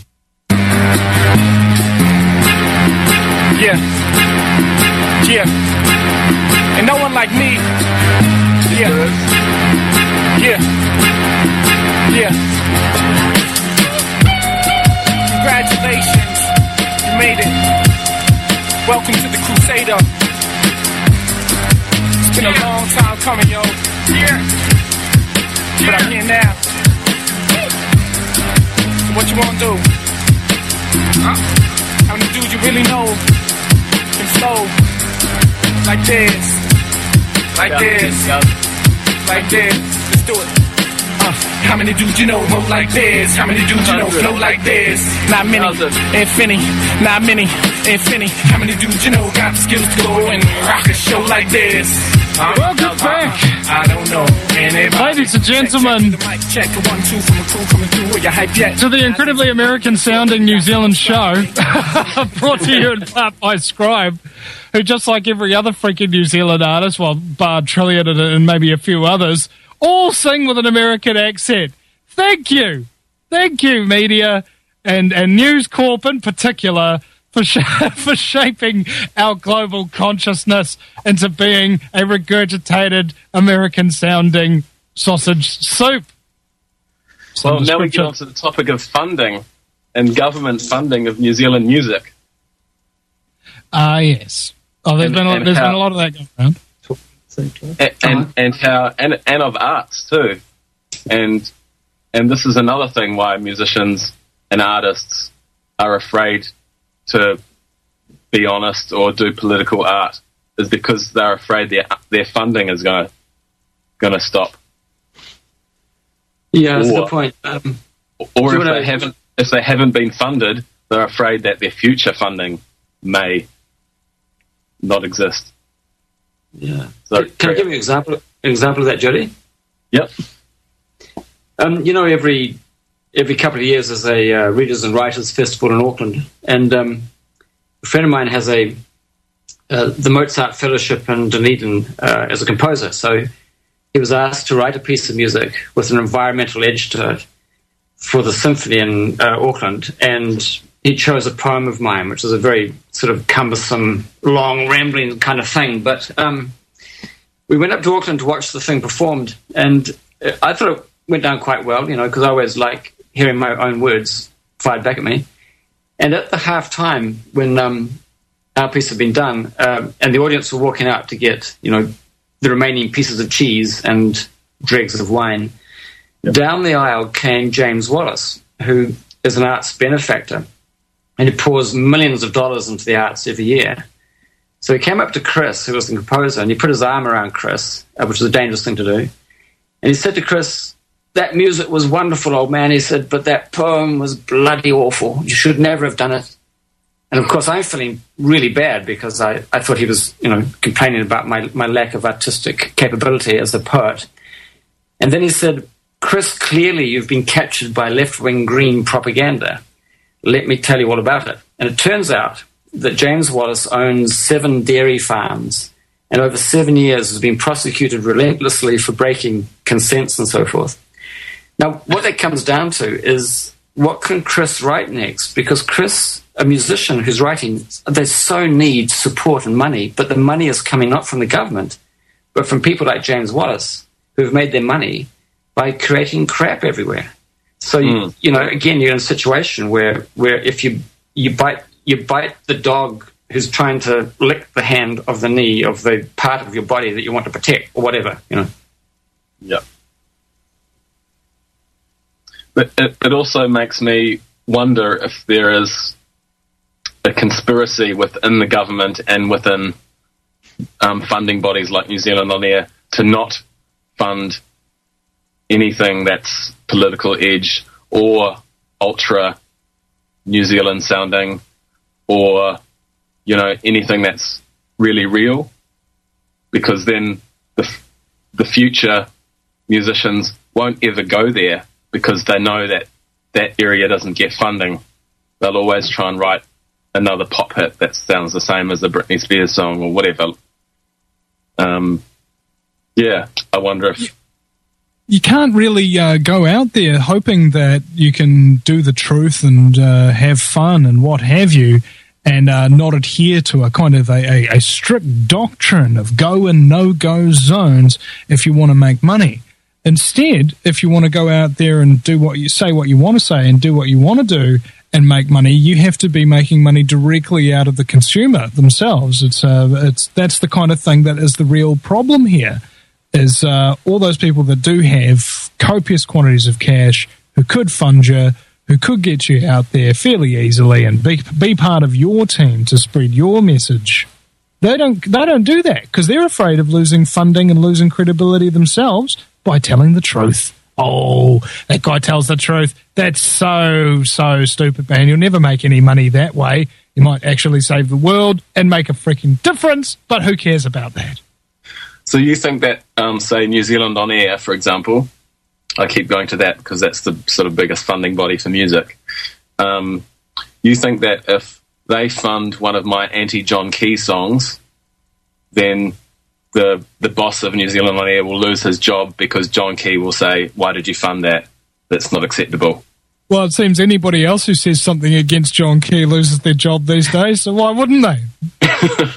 Yeah. Yeah. And no one like me. Yeah. Yeah. Yeah. Congratulations. You made it. Welcome to the Crusader. It's been a long time coming, yo. Yeah. But I'm here now. So what you wanna do? Huh? How many dudes you really know can flow like this, like yeah, this, yeah. like this? Let's do it. Uh, how many dudes you know roll like this? How many dudes you know flow like this? Not many, infinity, not many, infinity. How many dudes you know got the skills to go and rock a show like this? Uh, Welcome back. I don't know. Anybody? Ladies and gentlemen, check, check, one, two from a crew coming through. Where you hype yet? To the incredibly American-sounding New Zealand show, brought to you in part by Scribe, who, just like every other freaking New Zealand artist, well, bar Trillion and, and maybe a few others, all sing with an American accent. Thank you. Thank you, media, and, and News Corp in particular, for, sh- for shaping our global consciousness into being a regurgitated, American-sounding sausage soup. Well, now we get on to the topic of funding and government funding of New Zealand music. Ah, uh, yes. Oh, there's, and, been, a, there's how, been a lot of that going around. And, and, and how and, and of arts too, and and this is another thing why musicians and artists are afraid to be honest or do political art, is because they're afraid their their funding is going going to stop. Yeah, that's or, a good point. Um, or if they to... haven't if they haven't been funded, they're afraid that their future funding may not exist. Yeah. So, can I give you an example, an example of that, Jody? Yep. Um, you know, every every couple of years there's a uh, Readers and Writers Festival in Auckland, and um, a friend of mine has a uh, the Mozart Fellowship in Dunedin uh, as a composer. So he was asked to write a piece of music with an environmental edge to it for the symphony in uh, Auckland, and he chose a poem of mine, which is a very sort of cumbersome, long, rambling kind of thing. But um, we went up to Auckland to watch the thing performed, and I thought it went down quite well, you know, because I always like hearing my own words fired back at me. And at the half time, when um, our piece had been done, um, and the audience were walking out to get, you know, the remaining pieces of cheese and dregs of wine, yep. down the aisle came James Wallace, who is an arts benefactor, and he pours millions of dollars into the arts every year. So he came up to Chris, who was the composer, and he put his arm around Chris, uh, which is a dangerous thing to do. And he said to Chris, "That music was wonderful, old man," he said, "but that poem was bloody awful. You should never have done it." And of course, I'm feeling really bad because I, I thought he was, you know, complaining about my, my lack of artistic capability as a poet. And then he said, "Chris, clearly you've been captured by left-wing green propaganda. Let me tell you all about it." And it turns out that James Wallace owns seven dairy farms and over seven years has been prosecuted relentlessly for breaking consents and so forth. Now, what that comes down to is, what can Chris write next? Because Chris, a musician who's writing, they so need support and money, but the money is coming not from the government, but from people like James Wallace, who've made their money by creating crap everywhere. So, you, mm. you know, again, you're in a situation where, where if you, you bite you bite the dog who's trying to lick the hand of the knee of the part of your body that you want to protect, or whatever, you know. Yeah. But it, it also makes me wonder if there is a conspiracy within the government and within um, funding bodies like New Zealand On Air to not fund anything that's political edge or ultra New Zealand sounding, or, you know, anything that's really real, because then the, the future musicians won't ever go there because they know that that area doesn't get funding. They'll always try and write another pop hit that sounds the same as a Britney Spears song or whatever. Um, yeah, I wonder if... You can't really uh, go out there hoping that you can do the truth and uh, have fun and what have you, and uh, not adhere to a kind of a, a, a strict doctrine of go and no-go zones if you want to make money. Instead, if you want to go out there and do what you say, what you want to say, and do what you want to do and make money, you have to be making money directly out of the consumer themselves. It's uh, it's that's the kind of thing that is the real problem here. Is uh, all those people that do have copious quantities of cash who could fund you, who could get you out there fairly easily and be be part of your team to spread your message. They don't they don't do that because they're afraid of losing funding and losing credibility themselves by telling the truth. Oh, that guy tells the truth. That's so, so stupid, man. You'll never make any money that way. You might actually save the world and make a freaking difference, but who cares about that? So you think that, um, say, New Zealand On Air, for example, I keep going to that because that's the sort of biggest funding body for music. Um, you think that if they fund one of my anti-John Key songs, then the the boss of New Zealand On Air will lose his job because John Key will say, "Why did you fund that? That's not acceptable." Well, it seems anybody else who says something against John Key loses their job these days, so why wouldn't they?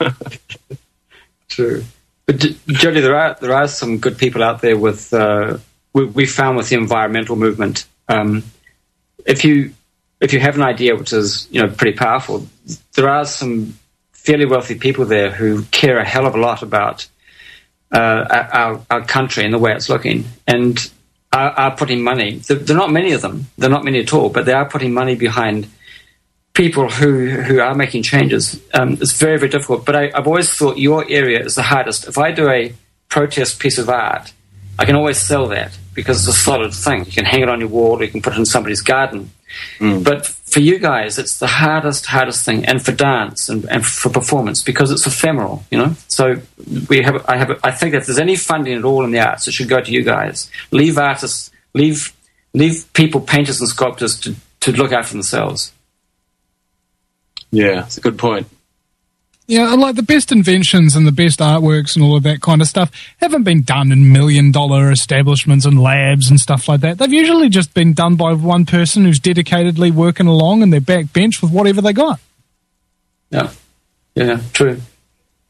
True. But Jody, there are there are some good people out there with uh, we, we found with the environmental movement. Um, if you if you have an idea which is you know pretty powerful, there are some fairly wealthy people there who care a hell of a lot about uh, our our country and the way it's looking, and are, are putting money. There, there are not many of them. There are not many at all, but they are putting money behind people who, who are making changes. Um, it's very, very difficult. But I, I've always thought your area is the hardest. If I do a protest piece of art, I can always sell that because it's a solid thing. You can hang it on your wall, or you can put it in somebody's garden. Mm. But for you guys, it's the hardest, hardest thing, and for dance and, and for performance, because it's ephemeral, you know? So we have, I have, I think if there's any funding at all in the arts, it should go to you guys. Leave artists, leave, leave people, painters and sculptors to, to look after themselves. Yeah, it's a good point. Yeah, like the best inventions and the best artworks and all of that kind of stuff haven't been done in million-dollar establishments and labs and stuff like that. They've usually just been done by one person who's dedicatedly working along in their back bench with whatever they got. Yeah, yeah, true.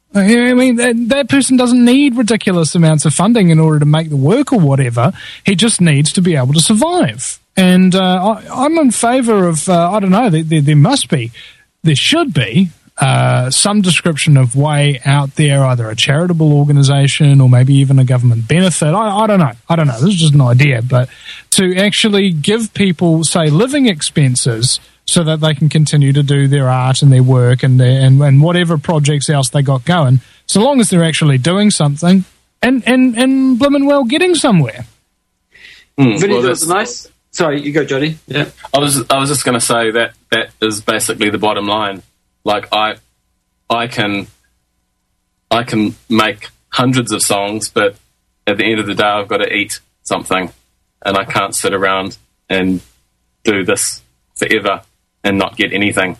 I mean, that, that person doesn't need ridiculous amounts of funding in order to make the work or whatever. He just needs to be able to survive. And uh, I, I'm in favour of, uh, I don't know, there, there, there must be, there should be uh, some description of way out there, either a charitable organisation or maybe even a government benefit. I, I don't know. I don't know. This is just an idea. But to actually give people, say, living expenses so that they can continue to do their art and their work and their, and, and whatever projects else they got going, so long as they're actually doing something and, and, and blimmin' well getting somewhere. Mm, Vinny, well, there was a nice... Sorry, you go, Jody. Yeah. I was I was just going to say that that is basically the bottom line. Like, I I can I can make hundreds of songs, but at the end of the day, I've got to eat something, and I can't sit around and do this forever and not get anything.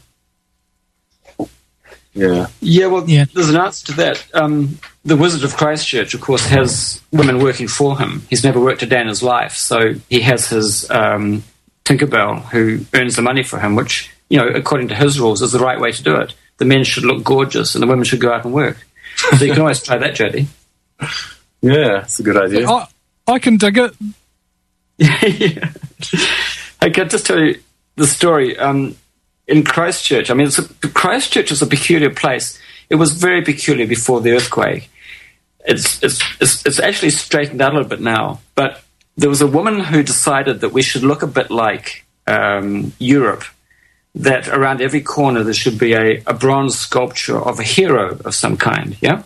Yeah. Yeah, well, yeah. There's an answer to that. Um, the Wizard of Christchurch, of course, has women working for him. He's never worked a day in his life, so he has his um, Tinkerbell who earns the money for him, which, you know, according to his rules, is the right way to do it. The men should look gorgeous and the women should go out and work. So you can always try that, Jody. Yeah, it's a good idea. I, I can dig it. Yeah. I can just tell you the story. Um, in Christchurch, I mean, it's a, Christchurch is a peculiar place. It was very peculiar before the earthquake. It's, it's, it's, it's actually straightened out a little bit now. But there was a woman who decided that we should look a bit like um, Europe, that around every corner there should be a, a bronze sculpture of a hero of some kind, yeah?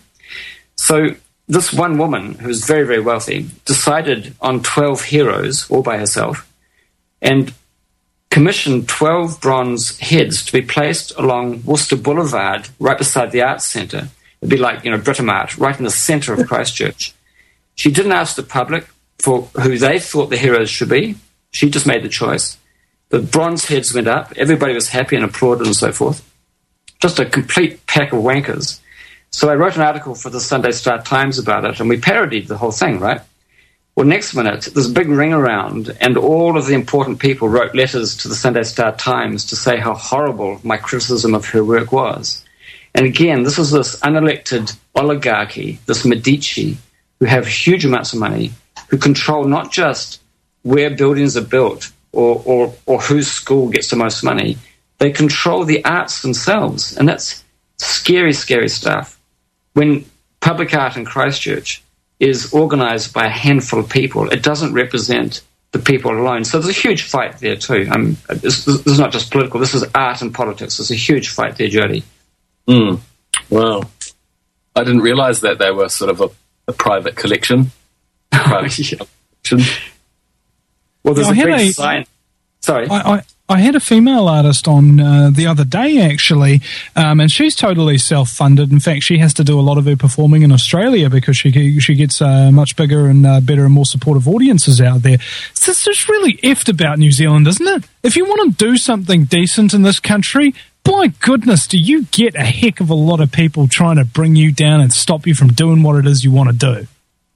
So this one woman, who was very, very wealthy, decided on twelve heroes all by herself and commissioned twelve bronze heads to be placed along Worcester Boulevard, right beside the Arts Centre. It'd be like, you know, Britomart, right in the centre of Christchurch. She didn't ask the public for who they thought the heroes should be. She just made the choice. The bronze heads went up. Everybody was happy and applauded and so forth. Just a complete pack of wankers. So I wrote an article for the Sunday Star Times about it, and we parodied the whole thing, right? Well, next minute, there's a big ring around, and all of the important people wrote letters to the Sunday Star Times to say how horrible my criticism of her work was. And again, this is this unelected oligarchy, this Medici, who have huge amounts of money, who control not just where buildings are built or, or, or whose school gets the most money. They control the arts themselves, and that's scary, scary stuff. When public art in Christchurch is organised by a handful of people, it doesn't represent the people alone. So there's a huge fight there too. Um, this, this is not just political, this is art and politics. There's a huge fight there, Jody. Mm. Wow. I didn't realise that they were sort of a, a private collection. Private yeah. collection. Well, there's yeah, a big a, sign. Sorry. I, I, I had a female artist on uh, the other day, actually, um, and she's totally self-funded. In fact, she has to do a lot of her performing in Australia because she she gets uh, much bigger and uh, better and more supportive audiences out there. So it's just really effed about New Zealand, isn't it? If you want to do something decent in this country, by goodness, do you get a heck of a lot of people trying to bring you down and stop you from doing what it is you want to do.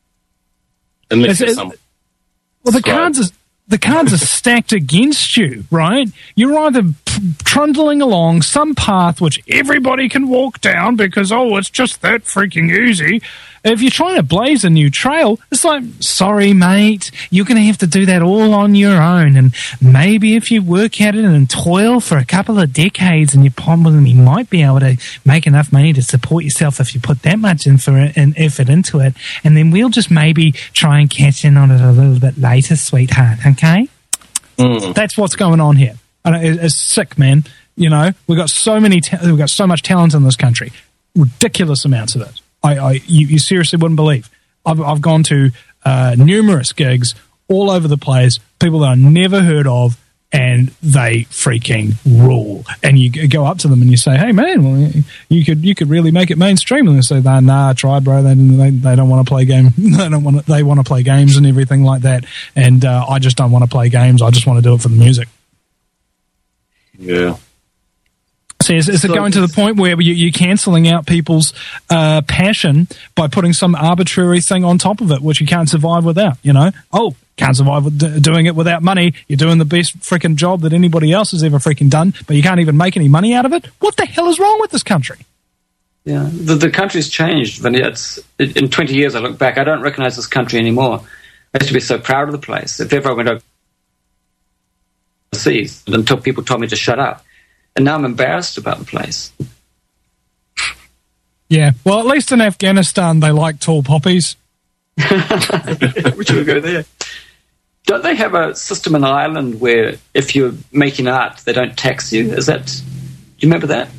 Unless you're some... Well, the cards are... The cards are stacked against you, right? You're either p- trundling along some path which everybody can walk down because, oh, it's just that freaking easy. If you're trying to blaze a new trail, it's like, sorry, mate, you're going to have to do that all on your own. And maybe if you work at it and toil for a couple of decades and you probably might be able to make enough money to support yourself if you put that much in for it, and effort into it. And then we'll just maybe try and catch in on it a little bit later, sweetheart, okay? Mm. That's what's going on here. It's sick, man. You know, we've got so many, ta- we've got so much talent in this country. Ridiculous amounts of it. I, I you, you seriously wouldn't believe. I've, I've gone to uh, numerous gigs all over the place, people that I never heard of, and they freaking rule. And you go up to them and you say, "Hey, man, well, you could you could really make it mainstream." And they say, "Nah, nah, I tried, bro. They they, they don't want to play game. they don't want to, They want to play games and everything like that. And uh, I just don't want to play games. I just want to do it for the music." Yeah. So is, is it going to the point where you, you're cancelling out people's uh, passion by putting some arbitrary thing on top of it, which you can't survive without, you know? Oh, can't survive with d- doing it without money. You're doing the best freaking job that anybody else has ever freaking done, but you can't even make any money out of it? What the hell is wrong with this country? Yeah, the, the country's changed. Vinny. It's, in twenty years, I look back, I don't recognize this country anymore. I used to be so proud of the place. If ever I went overseas, until people told me to shut up. And now I'm embarrassed about the place. Yeah, well, at least in Afghanistan, they like tall poppies. We should go there. Don't they have a system in Ireland where if you're making art, they don't tax you? Is that... Do you remember that?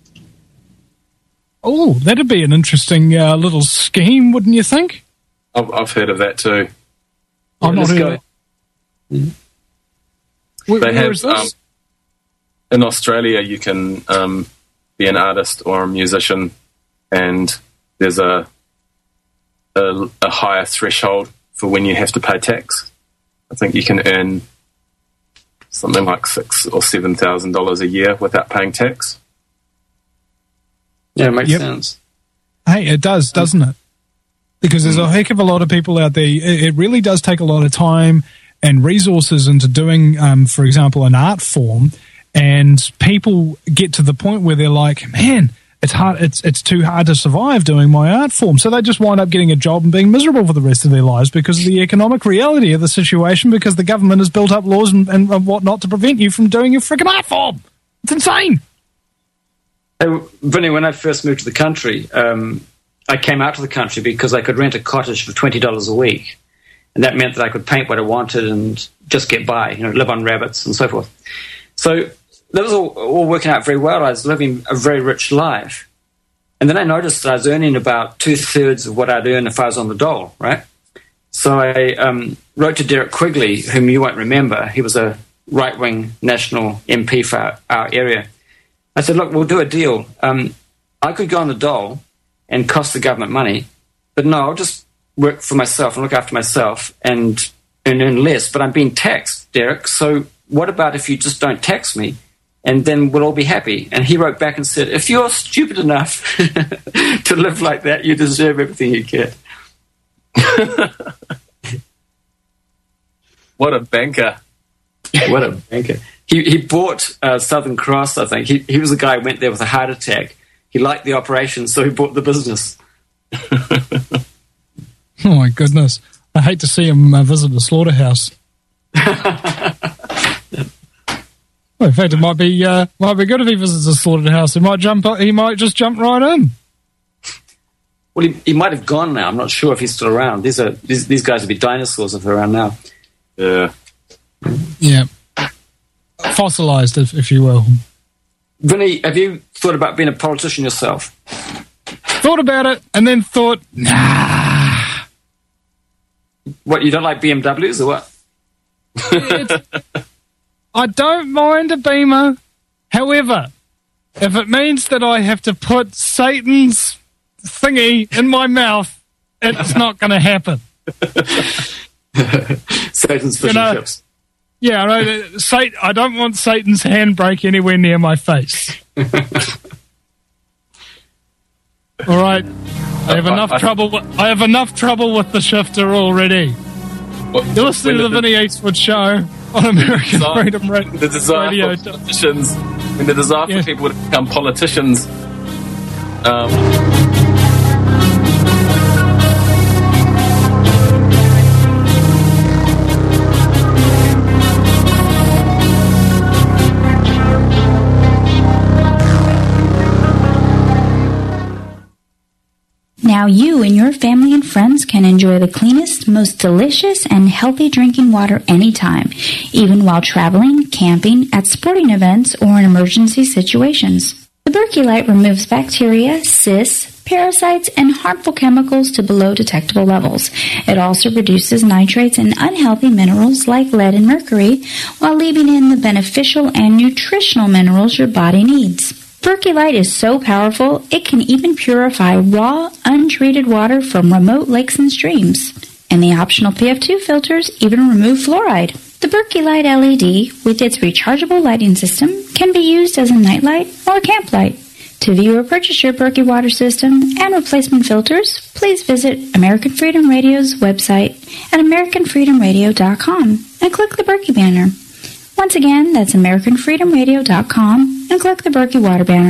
Oh, that'd be an interesting uh, little scheme, wouldn't you think? I've, I've heard of that too. I'm not go. Where, They where have, is this? um, in Australia, you can um, be an artist or a musician, and there's a, a a higher threshold for when you have to pay tax. I think you can earn something like six or seven thousand dollars a year without paying tax. Yeah, it makes Yep. sense. Hey, it does, doesn't it? Because there's a heck of a lot of people out there. It, it really does take a lot of time and resources into doing, um, for example, an art form. And people get to the point where they're like, man, it's hard. It's it's too hard to survive doing my art form. So they just wind up getting a job and being miserable for the rest of their lives because of the economic reality of the situation, because the government has built up laws and, and whatnot to prevent you from doing your freaking art form. It's insane. Hey, Vinny, when I first moved to the country, um, I came out to the country because I could rent a cottage for twenty dollars a week. And that meant that I could paint what I wanted and just get by, you know, live on rabbits and so forth. So that was all, all working out very well. I was living a very rich life. And then I noticed that I was earning about two-thirds of what I'd earn if I was on the dole, right? So I um, wrote to Derek Quigley, whom you won't remember. He was a right-wing national M P for our, our area. I said, look, we'll do a deal. Um, I could go on the dole and cost the government money, but no, I'll just work for myself and look after myself and, and earn less, but I'm being taxed, Derek. So what about if you just don't tax me, and then we'll all be happy? And he wrote back and said, if you're stupid enough to live like that, you deserve everything you get. What a banker. What a banker. He, he bought uh, Southern Cross, I think. He, he was the guy who went there with a heart attack. He liked the operation, so he bought the business. Oh, my goodness. I hate to see him uh, visit the slaughterhouse. Well, in fact, it might be uh, might be good if he visits the slaughterhouse. He might jump. He might just jump right in. Well, he, he might have gone now. I'm not sure if he's still around. These are these, these guys would be dinosaurs if they're around now. Yeah. Yeah. Fossilized, if, if you will. Vinny, have you thought about being a politician yourself? Thought about it, and then thought, nah. What, you don't like B M Ws or what? I don't mind a Beamer. However, if it means that I have to put Satan's thingy in my mouth, it's not going to happen. Satan's fish You know, and chips. Yeah, I, know, Satan, I don't want Satan's handbrake anywhere near my face. All right, I have enough trouble. With, I have enough trouble with the shifter already. What, You're listening to the Vinny Eastwood Show on American desire, Freedom Ra- the desire Radio. for politicians, and the desire Yeah. for people to become politicians. Um, Now you and your family and friends can enjoy the cleanest, most delicious, and healthy drinking water anytime, even while traveling, camping, at sporting events, or in emergency situations. The Berkey Light removes bacteria, cysts, parasites, and harmful chemicals to below detectable levels. It also reduces nitrates and unhealthy minerals like lead and mercury, while leaving in the beneficial and nutritional minerals your body needs. Berkey Light is so powerful, it can even purify raw, untreated water from remote lakes and streams. And the optional P F two filters even remove fluoride. The Berkey Light L E D, with its rechargeable lighting system, can be used as a nightlight or a camp light. To view or purchase your Berkey water system and replacement filters, please visit American Freedom Radio's website at american freedom radio dot com and click the Berkey banner. Once again, that's american freedom radio dot com and click the Berkey Water banner.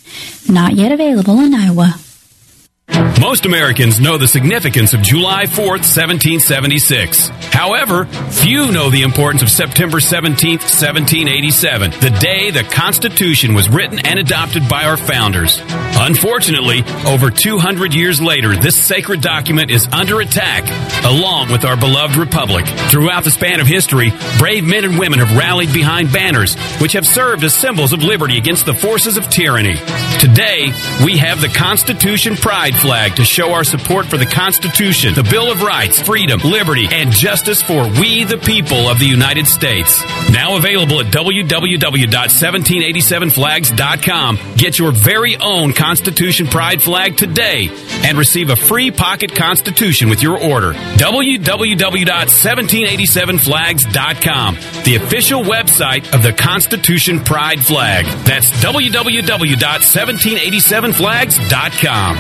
Not yet available in Iowa. Most Americans know the significance of July fourth, seventeen seventy-six. However, few know the importance of September seventeenth, seventeen eighty-seven, the day the Constitution was written and adopted by our founders. Unfortunately, over two hundred years later, this sacred document is under attack, along with our beloved republic. Throughout the span of history, brave men and women have rallied behind banners, which have served as symbols of liberty against the forces of tyranny. Today, we have the Constitution Pride flag to show our support for the Constitution, the Bill of Rights, freedom, liberty, and justice for we the people of the United States. Now available at w w w dot seventeen eighty-seven flags dot com. Get your very own Constitution Pride flag today and receive a free pocket Constitution with your order. w w w dot seventeen eighty-seven flags dot com, the official website of the Constitution Pride flag. That's w w w dot seventeen eighty-seven flags dot com.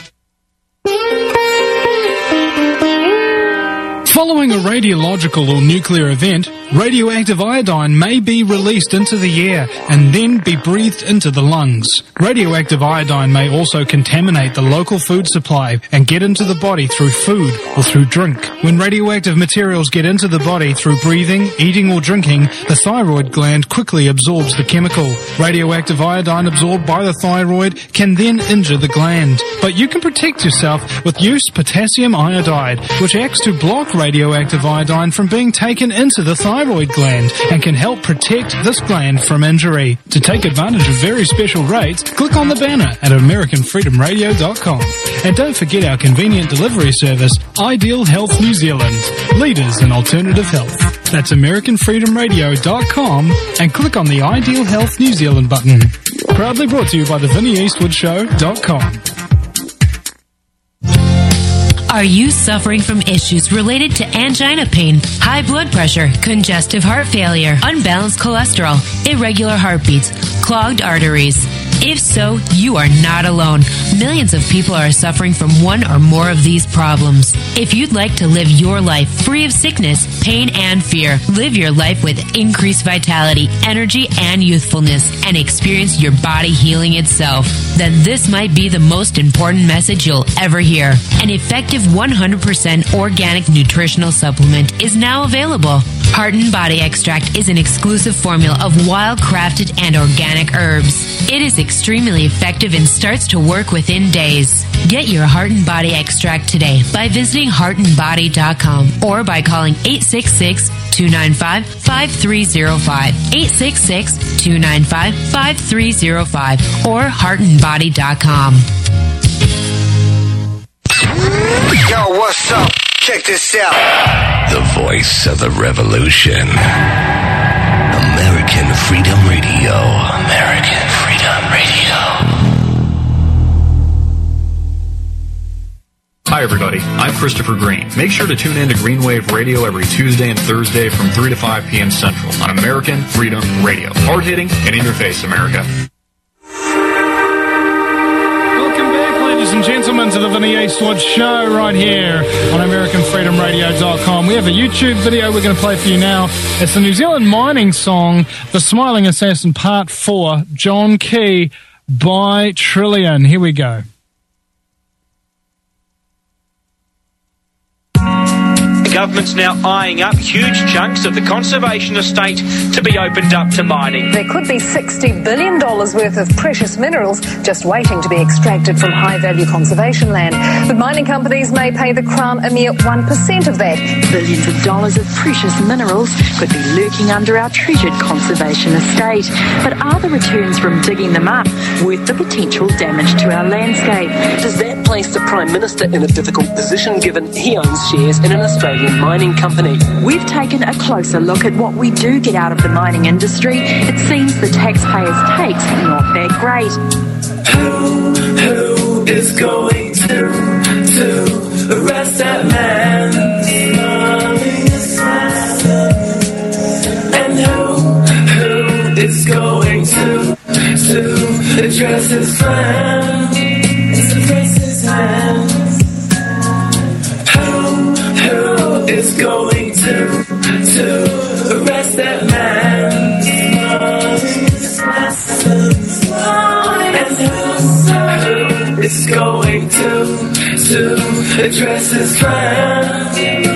Following a radiological or nuclear event, radioactive iodine may be released into the air and then be breathed into the lungs. Radioactive iodine may also contaminate the local food supply and get into the body through food or through drink. When radioactive materials get into the body through breathing, eating or drinking, the thyroid gland quickly absorbs the chemical. Radioactive iodine absorbed by the thyroid can then injure the gland. But you can protect yourself with used potassium iodide, which acts to block radioactive iodine from being taken into the thyroid gland and can help protect this gland from injury. To take advantage of very special rates, click on the banner at american freedom radio dot com. And don't forget our convenient delivery service, Ideal Health New Zealand, leaders in alternative health. That's american freedom radio dot com and click on the Ideal Health New Zealand button. Proudly brought to you by the vinnie eastwood show dot com. Are you suffering from issues related to angina pain, high blood pressure, congestive heart failure, unbalanced cholesterol, irregular heartbeats, clogged arteries? If so, you are not alone. Millions of people are suffering from one or more of these problems. If you'd like to live your life free of sickness, pain, and fear, live your life with increased vitality, energy, and youthfulness, and experience your body healing itself, then this might be the most important message you'll ever hear. An effective one hundred percent organic nutritional supplement is now available. Heart and Body Extract is an exclusive formula of wild-crafted and organic herbs. It is extremely effective and starts to work within days. Get your Heart and Body Extract today by visiting heart and body dot com or by calling eight six six, two nine five, five three zero five, eight six six, two nine five, five three zero five, or heart and body dot com. Yo, what's up? Check this out. The voice of the revolution. American Freedom Radio. American Freedom Radio. Hi, everybody. I'm Christopher Green. Make sure to tune in to Green Wave Radio every Tuesday and Thursday from three to five p.m. Central on American Freedom Radio. Hard-hitting and in your face, America. Ladies and gentlemen, to the Vinnie Eastwood Show right here on american freedom radio dot com. We have a YouTube video we're going to play for you now. It's the New Zealand mining song, The Smiling Assassin Part four, John Key by Trillion. Here we go. The government's now eyeing up huge chunks of the conservation estate to be opened up to mining. There could be sixty billion dollars worth of precious minerals just waiting to be extracted from high-value conservation land. But mining companies may pay the Crown a mere one percent of that. Billions of dollars of precious minerals could be lurking under our treasured conservation estate. But are the returns from digging them up worth the potential damage to our landscape? Does that place the Prime Minister in a difficult position given he owns shares in an Australian mining company? We've taken a closer look at what we do get out of the mining industry. It seems the taxpayers' take's not that great. Who, who is going to, to arrest that man? And who, who is going to, to address his plan? Address his plan. Is going to to arrest that man. And to address this crime.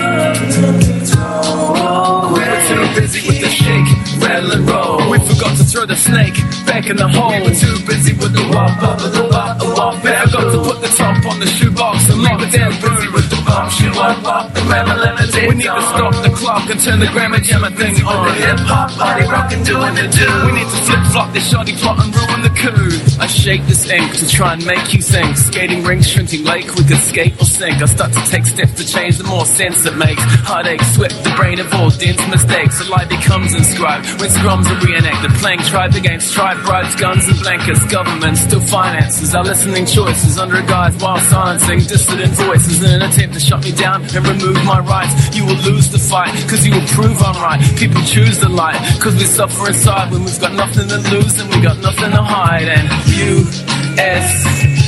We were too busy with the shake, rattle and roll. We forgot to throw the snake back in the hole. We were too busy with the wop, up, the wop, the wop. We forgot to put the top on the shoebox and lock it down. Busy with the bump, shoe wop, wop, the rammer, lemonade. We need to stop the clock and turn the grammar jammer thing on. The hip hop body rockin', doing the do. We need to flip flop this shoddy plot and ruin the coup. I shake this ink to try and make you think. Skating rink, shrinking lake, we could skate or sink. I start to take steps to change, the more sense it makes. Heartache swept the brain of all dense mistakes. A lie becomes inscribed when scrums are reenacted. Playing tribe against tribe, bribes, guns and blankets. Government still finances our listening choices under a guise while silencing dissident voices in an attempt to shut me down and remove my rights. You will lose the fight, cause you will prove I'm right. People choose the light, cause we suffer inside when we've got nothing to lose and we got nothing to hide. And U S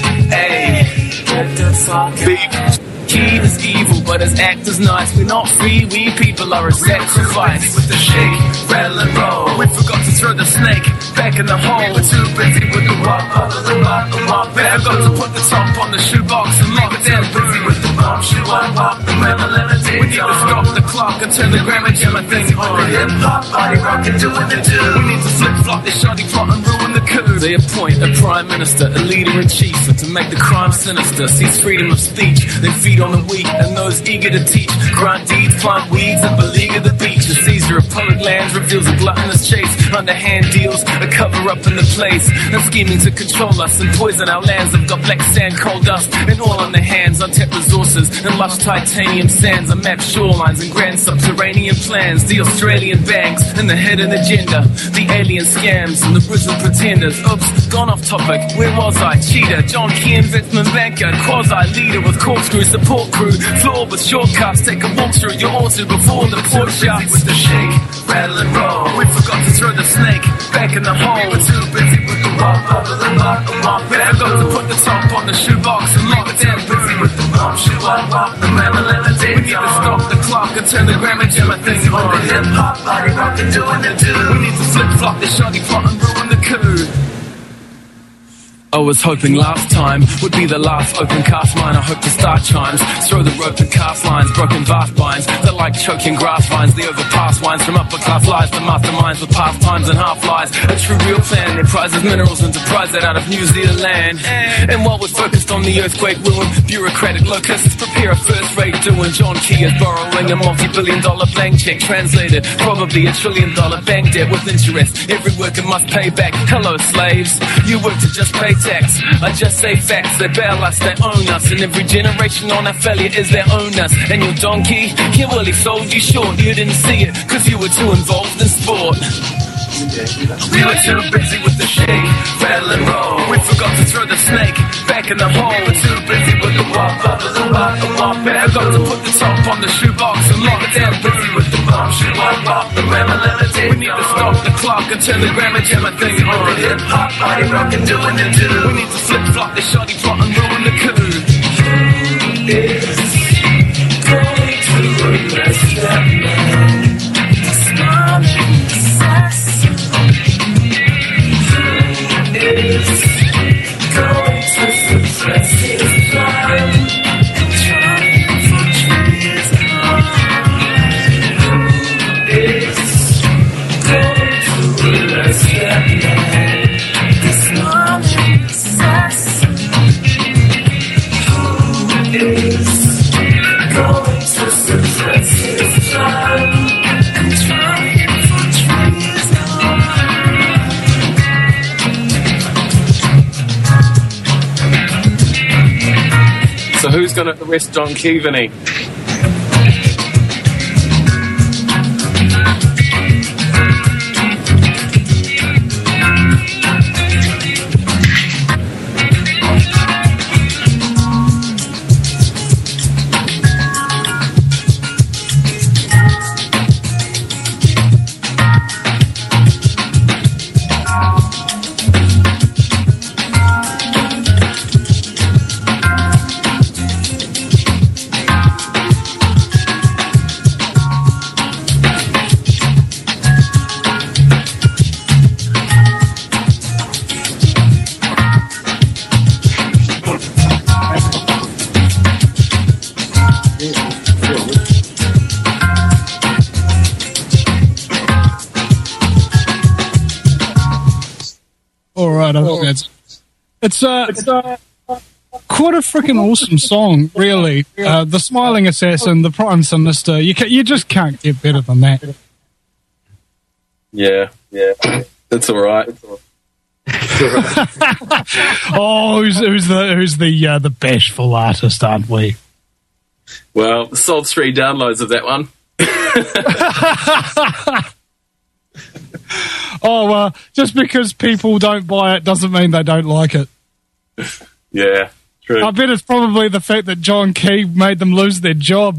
A Beef. He is evil, but his act is nice. We're not free, we people are a sacrifice. With the shake, rattle and roll. We forgot to throw the snake back in the hole. We're too busy with the wop, up, the wop, the wop. We forgot to put the top on the shoebox and lock it down. Busy with the bump, shoe wop, wop, the rammer, lemonade. We need to stop the clock and turn the grammar jammer thing on. The hip hop body rockin', doing the do. We need to flip flop this shoddy plot and ruin the coup. They appoint a prime minister, a leader in chief, and to make the crime sinister, seize freedom of speech. They feed on the weak and those eager to teach. Grind deeds, plant weeds, and beleaguer the beach. The seizure of public lands reveals a gluttonous chase. Underhand deals, a cover up in the place. And scheming to control us and poison our lands. They've got black sand, coal dust, and oil on their hands. Untapped resources and lush titanium sands. Unmapped shorelines and grand subterranean plans. The Australian banks and the hidden agenda. The alien scams and the prison pretenders. Oops, gone off topic. Where was I? Cheater, John Key, investment banker, quasi-leader with corkscrew support crew. Floor with shortcuts, take a walk through your altar before the port shuts. With the shake, rattle and roll. We forgot to throw the snake back in the hole. We were too busy with the wop, up, the wop, the wop. We forgot to put the top on the shoebox and lock it down. Busy with the bump, shoe wop, wop, the rammer, lemonade. We need to stop the clock and turn the grammar jammer thing on. The hip hop body rockin', doing the do. We need to flip flop this shoddy plot and ruin the coup. I was hoping last time would be the last open cast line. I hope the star chimes throw the rope and cast lines. Broken vast binds that like choking grass vines. The overpass wines from upper class lies. The masterminds with pastimes and half lies. A true real plan. Their prizes minerals and to prize that out of New Zealand. And while we're focused on the earthquake ruin, bureaucratic locusts prepare a first rate doing. John Key is borrowing a multi-billion dollar blank check translated. Probably a trillion dollar bank debt with interest. Every worker must pay back. Hello slaves, you work to just pay tax. I just say facts, they bail us, they own us. And every generation on our failure is their own us. And your donkey, he well he sold you short. You didn't see it, cause you were too involved in sport. We were too busy with the shake, rattle and roll. We forgot to throw the snake back in the hole. We were too busy with the wop, up, the wop, the wop. We forgot to put the top on the shoebox and lock it down. Busy with the bump, shoe wop, wop, the rammer, lemonade. We need to stop the clock and turn the grammar jammer thing on. The hip hop body rockin', doing the do. We need to flip flop this shoddy plot and ruin the coup. It's going to arrest that man. Smiling assassin. It's going to suppress his plan and trying for treason. It's going to arrest that man. This smiling assassin. Who is going to suppress his plan and trying for treason? So who's going to arrest John Key, Vinny? It's a, it's a quite a freaking awesome song, really. Uh, the Smiling Assassin, the Prime Sinister. You can, you just can't get better than that. Yeah, yeah, it's all right. Oh, who's, who's the who's the uh, the bashful artist, aren't we? Well, sold three downloads of that one. Oh, uh, just because people don't buy it doesn't mean they don't like it. Yeah, true. I bet it's probably the fact that John Key made them lose their job.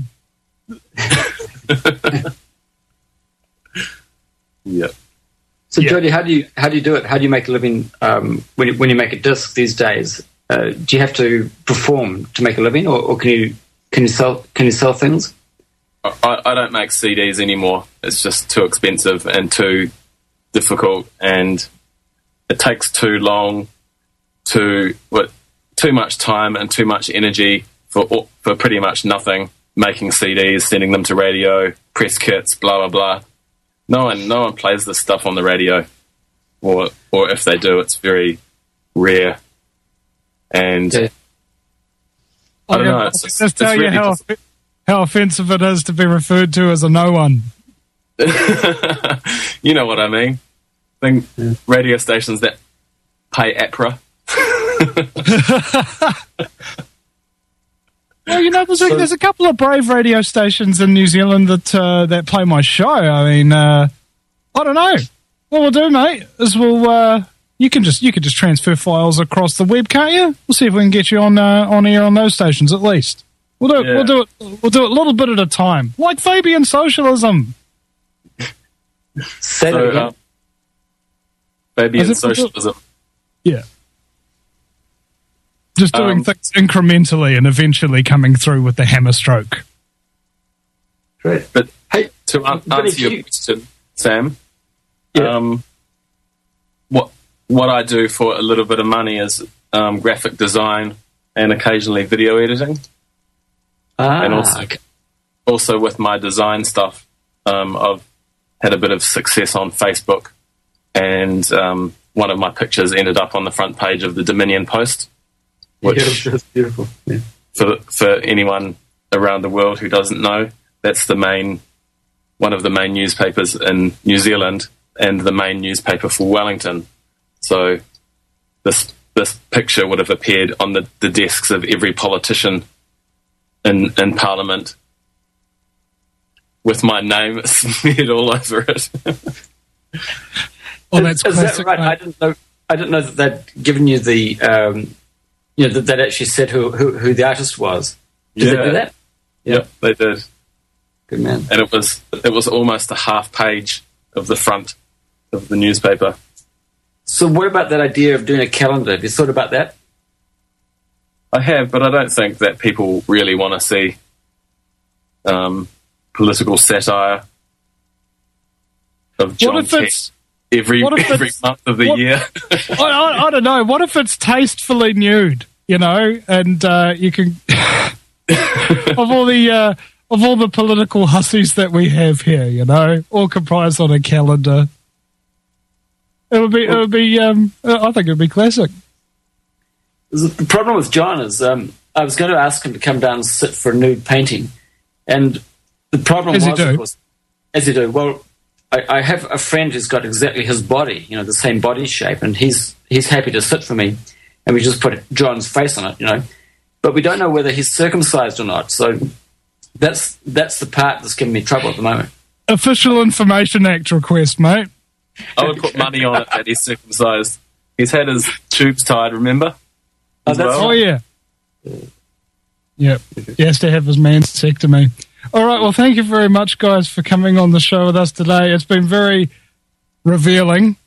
Yeah. So, Yeah. Jody, how do you how do you do it? How do you make a living um, when you, when you make a disc these days? Uh, do you have to perform to make a living, or, or can you can you sell can you sell things? I, I don't make C Ds anymore. It's just too expensive and too difficult, and it takes too long, to what too much time and too much energy for for pretty much nothing. Making C Ds, sending them to radio, press kits, blah blah blah. No one, no one plays this stuff on the radio, or or if they do, it's very rare. And Yeah. I don't Okay, know. I'll It's, just it's tell really you how, just- how offensive it is to be referred to as a no one. you know what I mean. I think radio stations that pay APRA. Well, you know, there's a, there's a couple of brave radio stations in New Zealand that uh, that play my show. I mean, uh, I don't know. What we'll do, mate, is we'll uh, you can just you can just transfer files across the web, can't you? We'll see if we can get you on uh, on air on those stations at least. We'll do it. Yeah. We'll do it. We'll do it a little bit at a time, like Fabian socialism. Say that So, again. uh, Fabian As if we do- socialism. Yeah. Just doing Um, things incrementally and eventually coming through with the hammer stroke. Great. But Hey, to an- Vinny, answer do your you- question, Sam, Yeah. um, what what I do for a little bit of money is um, graphic design and occasionally video editing, ah, and also okay. also with my design stuff, um, I've had a bit of success on Facebook, and um, one of my pictures ended up on the front page of the Dominion Post, which Yeah, that's beautiful. Yeah. for for anyone around the world who doesn't know, that's the main one of the main newspapers in New Zealand and the main newspaper for Wellington. So this this picture would have appeared on the, the desks of every politician in in Parliament with my name smeared all over it. Oh, that's Is classic. that right? mate. I didn't know. I didn't know that they'd given you the, um, you know, that they'd actually said who, who who the artist was. Did they do that? Yep, they did. Good man. And it was it was almost a half page of the front of the newspaper. So, what about that idea of doing a calendar? Have you thought about that? I have, but I don't think that people really want to see um, political satire of John What if Key it's every what if every it's- month of the what- year. I, I, I don't know. What if it's tastefully nude? You know, and uh, you can of all the uh, of all the political hussies that we have here, you know, all comprised on a calendar. It would be. It would be. Um, I think it would be classic. The problem with John is um, I was going to ask him to come down and sit for a nude painting, and the problem As you was, do. of course, as you do. Well, I, I have a friend who's got exactly his body, you know, the same body shape, and he's he's happy to sit for me, and we just put John's face on it, you know, but we don't know whether he's circumcised or not. So that's that's the part that's giving me trouble at the moment. Official Information Act request, mate. I would put money on it that he's circumcised. He's had his tubes tied, remember? Oh, As that's well. Oh yeah. Yep. He has to have his mastectomy. All right. Well, thank you very much, guys, for coming on the show with us today. It's been very revealing.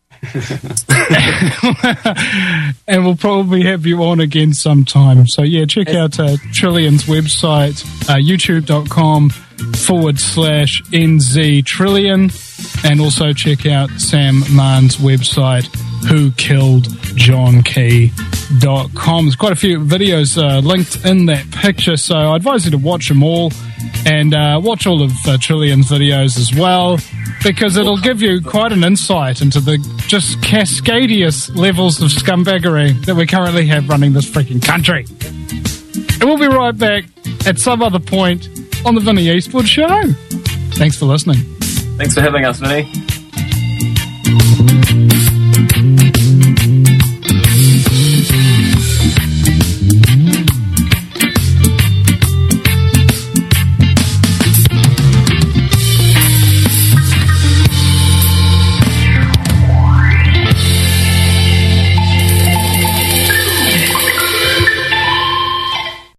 And we'll probably have you on again sometime. So, yeah, check out uh, Trillion's website, uh, youtube.com forward slash NZ Trillion. And also check out Sam Mahn's website, who killed john key dot com. There's quite a few videos uh, linked in that picture, so I advise you to watch them all and uh, watch all of uh, Trillian's videos as well, because it'll give you quite an insight into the just cascadious levels of scumbaggery that we currently have running this freaking country. And we'll be right back at some other point on the Vinnie Eastwood Show. Thanks for listening. Thanks for having us, Vinnie.